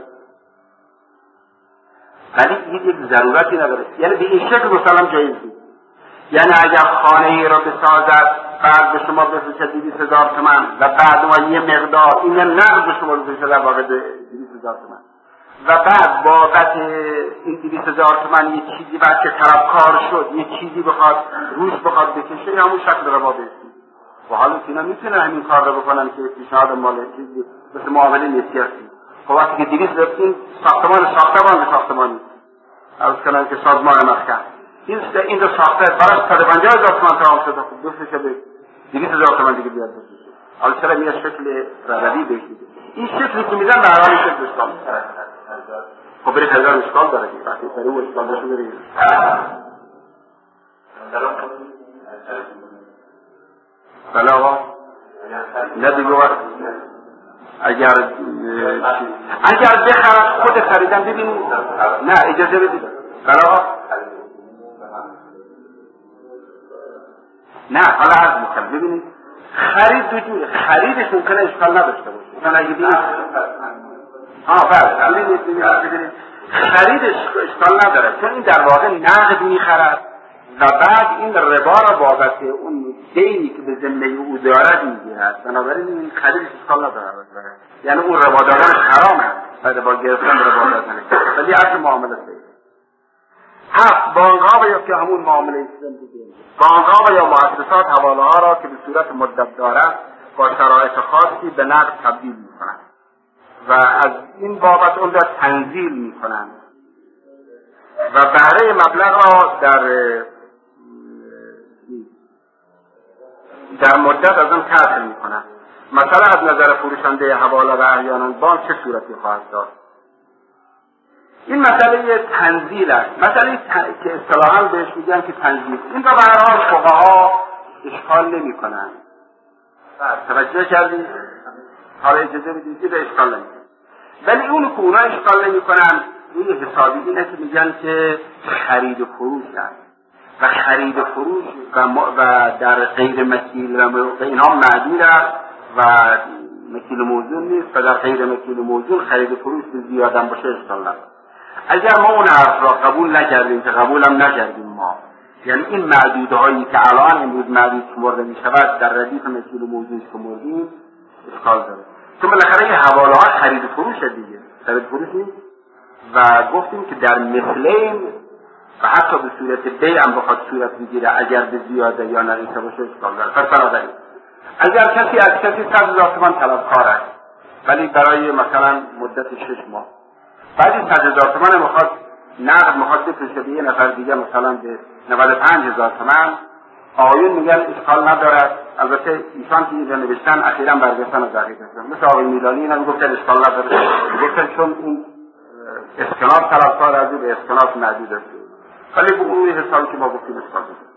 ولی این یک ضرورتی نداره. یعنی به این شکل مثلا جایز نیست. یعنی اگر خانه‌ای را بسازد بعد به شما بفرسته 200,000 تومان و بعد ما یه مقدار این نقد به شما بفرسته در واقع 200,000 تومان و بعد بابت این 200,000 تومان یه چیزی بعد که طلبکار شد یه چیزی بخواد روش بخواد بکشه همون شکل ربا بشه. و حالا اینا میتونن همین کار رو بکنن که پیشنهاد مال چیزی مثل معامله نسیاسی. خب وقتی که 200 رفتین ساختمانی عرض کنن که سازمان مسکن این رو ساخته برای 150,000 تومان تمام شده، خب دوستش به 200,000 تومان دیگه بیاد بشه. حالا چرا میاد شکل ربوی بشه؟ این شکلی که میدن به هر حال شکل اشکال میشه. خب برای خریدار اشکال داره که وقتی سری و اشکال داشته برید بله آقا نه دیگه وقت اگر بخرد خود خریدن ببینید نه اجازه بدید بله آقا نه حالا عرض میکنم ببینید خرید دو جوره. خریدش ممکنه اشکال نداشته باشه. مثلا اگه بله ببینید خرید اشکال نداره، چون این در واقع نقد میخرد و بعد این ربا را بابت اون دینی که به ذمه او دارد میگیرد، بنابراین این خریدش اشکال نداره. یعنی اون ربا دادن حرامه، ربا گرفتن ربا دادن، ولی اصل معامله بانک‌ها یا که همون معامله اسلام دیگه، بانک‌ها یا مؤسسات حواله‌ها را که به صورت مدت دارد با شرایط خاصی به نقد تبدیل می‌کنند و از این بابت اون را تنزیل می‌کنند و بهره مبلغ را در مدت از آن کسر می‌کنند. مثلا از نظر فروشنده حواله و احیانا بانک چه صورتی خواهد داشت؟ این مسئله تنزیل است، مسئله که اصطلاحاً بهش میگن که تنزیل. این را به هر حال فقها اشکال نمی‌کنند. توجه کردید؟ حالا اجازه بدید که اشکال نمی‌کنند. ولی اون که اونا اشکال نمی‌کنند روی حسابی اینه که میگن که خرید و فروش است و خرید و فروش و در غیر مکیل و اینها معدود است و مکیل موزون نیست و در غیر مکیل موزون خرید و فروش زیادن باشه اشکال نداره. اگر ما اون حرف را قبول نکردیم که قبولم نکردیم ما، یعنی این معدودهایی که الان امروز معدود شمرده می شود در ردیف مکیل موزون شمردیم اشکال داره، چون بالاخره این حواله ها خرید و فروش دیگه، خرید و فروش نیست و گفتیم که در مثلین و حتی به صورت بیع هم بخواد صورت بگیره اگر به زیاده یا نقیصه باشه اشکال داره. پس بنابراین اگر کسی از کسی 100,000 تومان طلبکار است ولی برای مثلا مدت 6 ماه بعدی 100,000 تومان میخواد نقد میخواد بفرسته به یه نفر دیگه مثلا به 95,000 تومان، آقایون میگن اشکال ندارد. البته ایشان که اینجا نوشتن اخیراً برگشتن از عقیدهشون، مثل آقای میلانی اینا میگفتن اشکال نداره، میگفتن چون این اسکناس طلبکار از به اسکناس معدود است، ولی به اون حسابی که ما گفتیم اشکال نداره.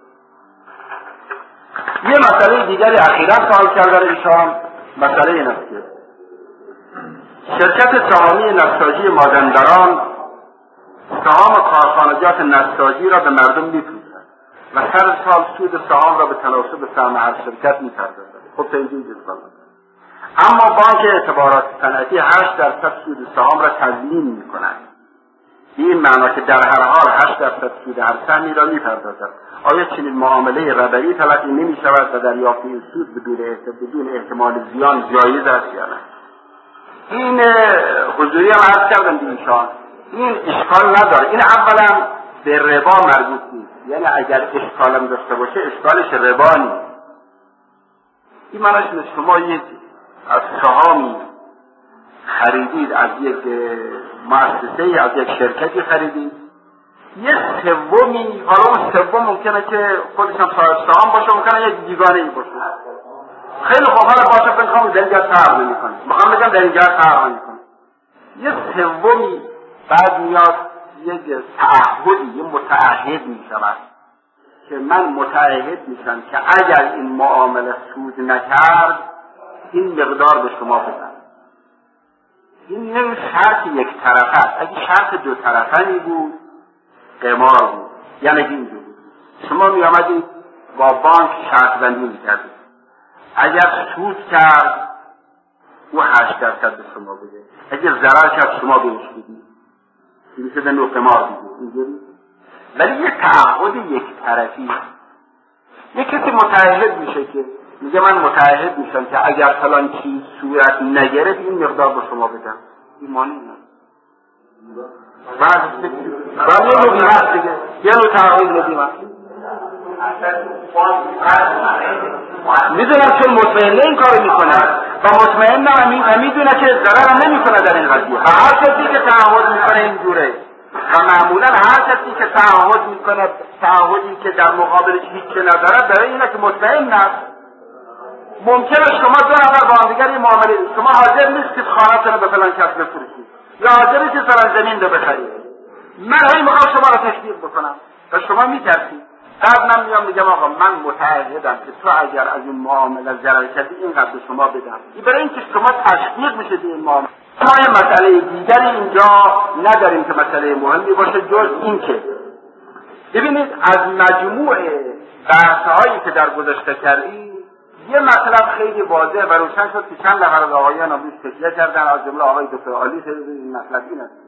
یه مسئله دیگری اخیراً سوال کردن ایشان، مسئله این است که شرکت سهامی نساجی مازندران سهام کارخانجات نساجی را به مردم می‌فروشد و هر سال سود سهام را به تناسب سهم هر شرکت می‌پردازد. خب تا اینجا اشکال نداره. اما بانک اعتبارات صنعتی 8% سود سهام را تضمین می‌کند. این معنا که در هر حال 8% سود هر سهمی را می‌پردازد. آیا چنین معامله ربوی تلقی نمی‌شود و دریافت این سود بدون احتمال زیان جایز است یا نه؟ این حضوری هم عرض کردم به ایشان، این اشکال نداره. این اولا به ربا مربوط نیست، یعنی اگر اشکالم داشته باشه اشکالش ربا نیست. این معنیش نیست شما یک از سهامی خریدید، از یک مؤسسه، از یک شرکتی خریدید، یک سومی، حالا اون سوم ممکنه که خودش هم صاحب سهام باشه، ممکنه یک بیگانه ای باشه. خیلی خوب، حالا باشه بخوام در اینجا فرق نمی‌کنه، میخوام بگم در اینجا فرق نمی‌کنه. یک سومی بعد میاد یک تعهدی، یک متعهد میشود که من متعهد میشم که اگر این معامله سود نکرد این مقدار به شما بدم. این نه شرط یک طرفه است. اگه شرط دو طرفه می بود قمار بود. یعنی اینجور شما می آمدید با بانک شرط بندی میکردید، اگر سود کرد او 8% به شما بده، اگر ضرر کرد شما بهش بدید، این شده نوع قمار دیگه اینجوری. ولی یک تعهد یک طرفی، یک کسی متعهد میشه که میگه من متعهد میشم که اگر فلان چیز صورت نگرفت این مقدار به شما بدم. این معنی نه. بعد یه نوع بیمه دیگه، یه نوع تعهد بیمه. میدونم چون مطمئنه این کار میکنه و مطمئن هم میدونه که ضرر هم نمیکنه در این قضیه. و هر کسی که تعهد میکنه اینجوره و معمولا هر کسی که تعهد میکنه تعهدی که در مقابلش هیچی نداره برای اینه که مطمئن است. ممکنه شما دو نفر با هم دیگر این معامله، شما حاضر نیستید خانه‌تون رو به فلان کس بفروشید یا حاضر نیستید فلان زمین رو بخرید، من هی میخوام شما رو تشویق بکنم و شما میترسید. بعد من میام میگم آقا من متعهدم که تو اگر از این معامله ضرر کردی اینقدر به شما بدم. این برای اینکه شما تشویق میشید این معامله. ما یه مسئله دیگری اینجا نداریم که مسئله مهمی باشه جز این که ببینید از مجموع بحث‌هایی که در گذشته کردیم یه مطلب خیلی واضح و روشن شد که چند نفر از آقایان روش تکیه کردن، از جمله آقای دکتر عالی. خیلی این مطلب این است: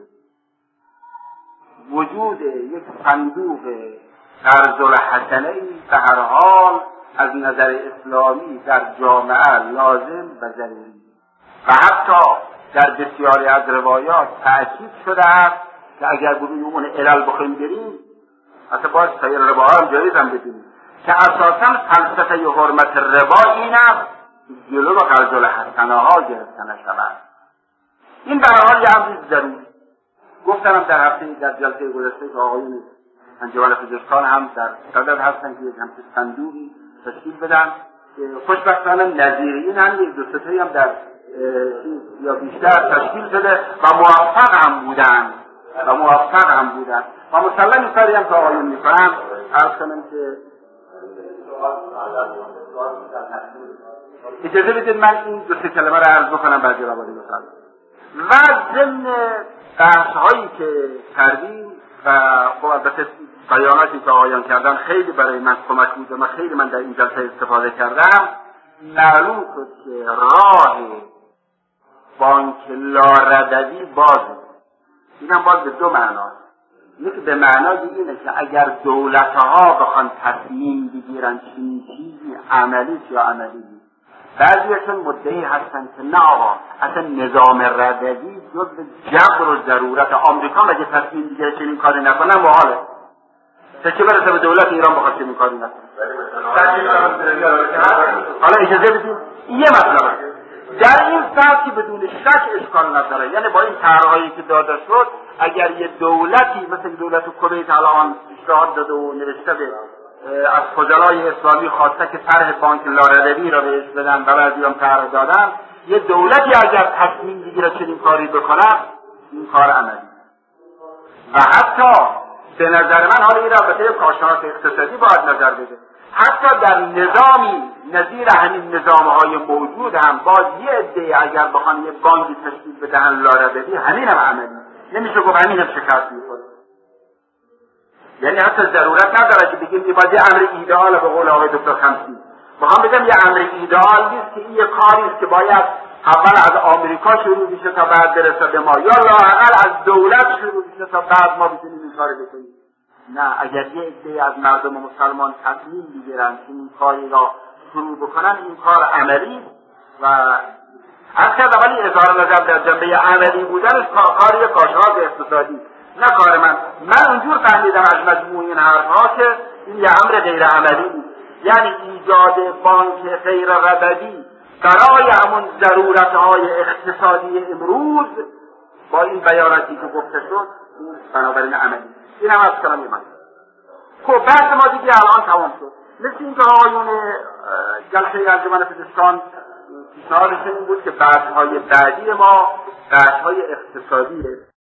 وجود یک صندوق قرض الحسنه به هر حال از نظر اسلامی در جامعه لازم و ضروری و حتی در بسیاری از روایات تأکید شده است که اگر بروی اون علل بخوایم بریم، حتی باید سایر ربا هم جایز هم بدونیم که اساساً فلسفه حرمت ربا این است جلو قرض الحسنه ها گرفتن شود. این به هر حال یه امری ضروری. گفتم در جلسه گذشته که آقایون انجمن پزشکان هم در صدد هستن که یک همچین صندوقی تشکیل بدن که خوشبختانه نظیر این هم یک دو ستایی هم در یا بیشتر تشکیل شده و موفق هم بودن و مسلم این کاری هم که آقایون میکنن. عرض کنم که اجازه بدید من این دو سه کلمه را عرض بکنم بعد جواب بدید. و ضمن بحث هایی که کردیم و البته بیاناتی که آقایان کردن خیلی برای من کمک بود و من در این جلسه استفاده کردم. معلوم شد که راه بانک لاردوی بازه. اینم باز به دو معناست. یکی به معنای اینه که اگر دولتها بخوان تصمیم بگیرن چنین چیزی عملی یا عملی نیست. بعضیشون مدعی هستن که نه آقا، اصلا نظام ردوی جز جبر و ضرورت آمریکا مگه تصمیم بگیره چنین کاری نکنه محاله. چه برسه به دولت ایران بخواد چنین کاری نکنه. حالا اجازه بدید یه مطلب در این سطح که بدون شک اشکال نداره، یعنی با این طرح‌هایی که داده شد اگر یه دولتی مثل دولت کویت الان پیشنهاد داده و نوشته به از فضلای اسلامی خواسته که طرح بانک لاردوی را بهش بدن و بعضی هم طرح دادن، یه دولتی اگر تصمیم بگیره چنین کاری بکنه این کار عملی و حتی به نظر من حالا این رابطه کارشناس اقتصادی باید نظر بده، حتی در نظامی نظیر همین نظام‌های موجود هم باز یه عده اگر بخوان یه بانکی تشکیل بدهن لاردوی همین هم عملی نمیشه گفت همین هم شکست می‌خوره. یعنی حتی ضرورت نداره که بگیم که باید یه امر ایدئال به قول آقای دکتر خمسی. میخوام بگم یه امر ایدئال نیست که این یه کاری است که باید اول از آمریکا شروع بشه تا بعد برسه به ما، یا لااقل از دولت شروع بشه تا بعد ما بتونیم این کارو بکنیم. نه، اگر یه عده از مردم مسلمان تصمیم بگیرن که این کاری را شروع بکنن این کار عملی و اصلا اولی اظهار نظر در جنبه عملی بودنش کاری کارشناس اقتصادی، نه کار من اونجور فهمیدم از مجموع این حرفها که این یه امر غیر عملی بود. یعنی ایجاد بانک غیر ربوی برای همون ضرورتهای اقتصادی امروز با این بیاناتی که گفته شد این بنابراین عملی. این هم از کلامی من. خب بحث ما دیگه الان تمام شد. مثل این که آقایون جلسه انجمن پزشکان پیشنهادشون این بود که بحث‌های بعدی ما بحث‌های اقتصادیه.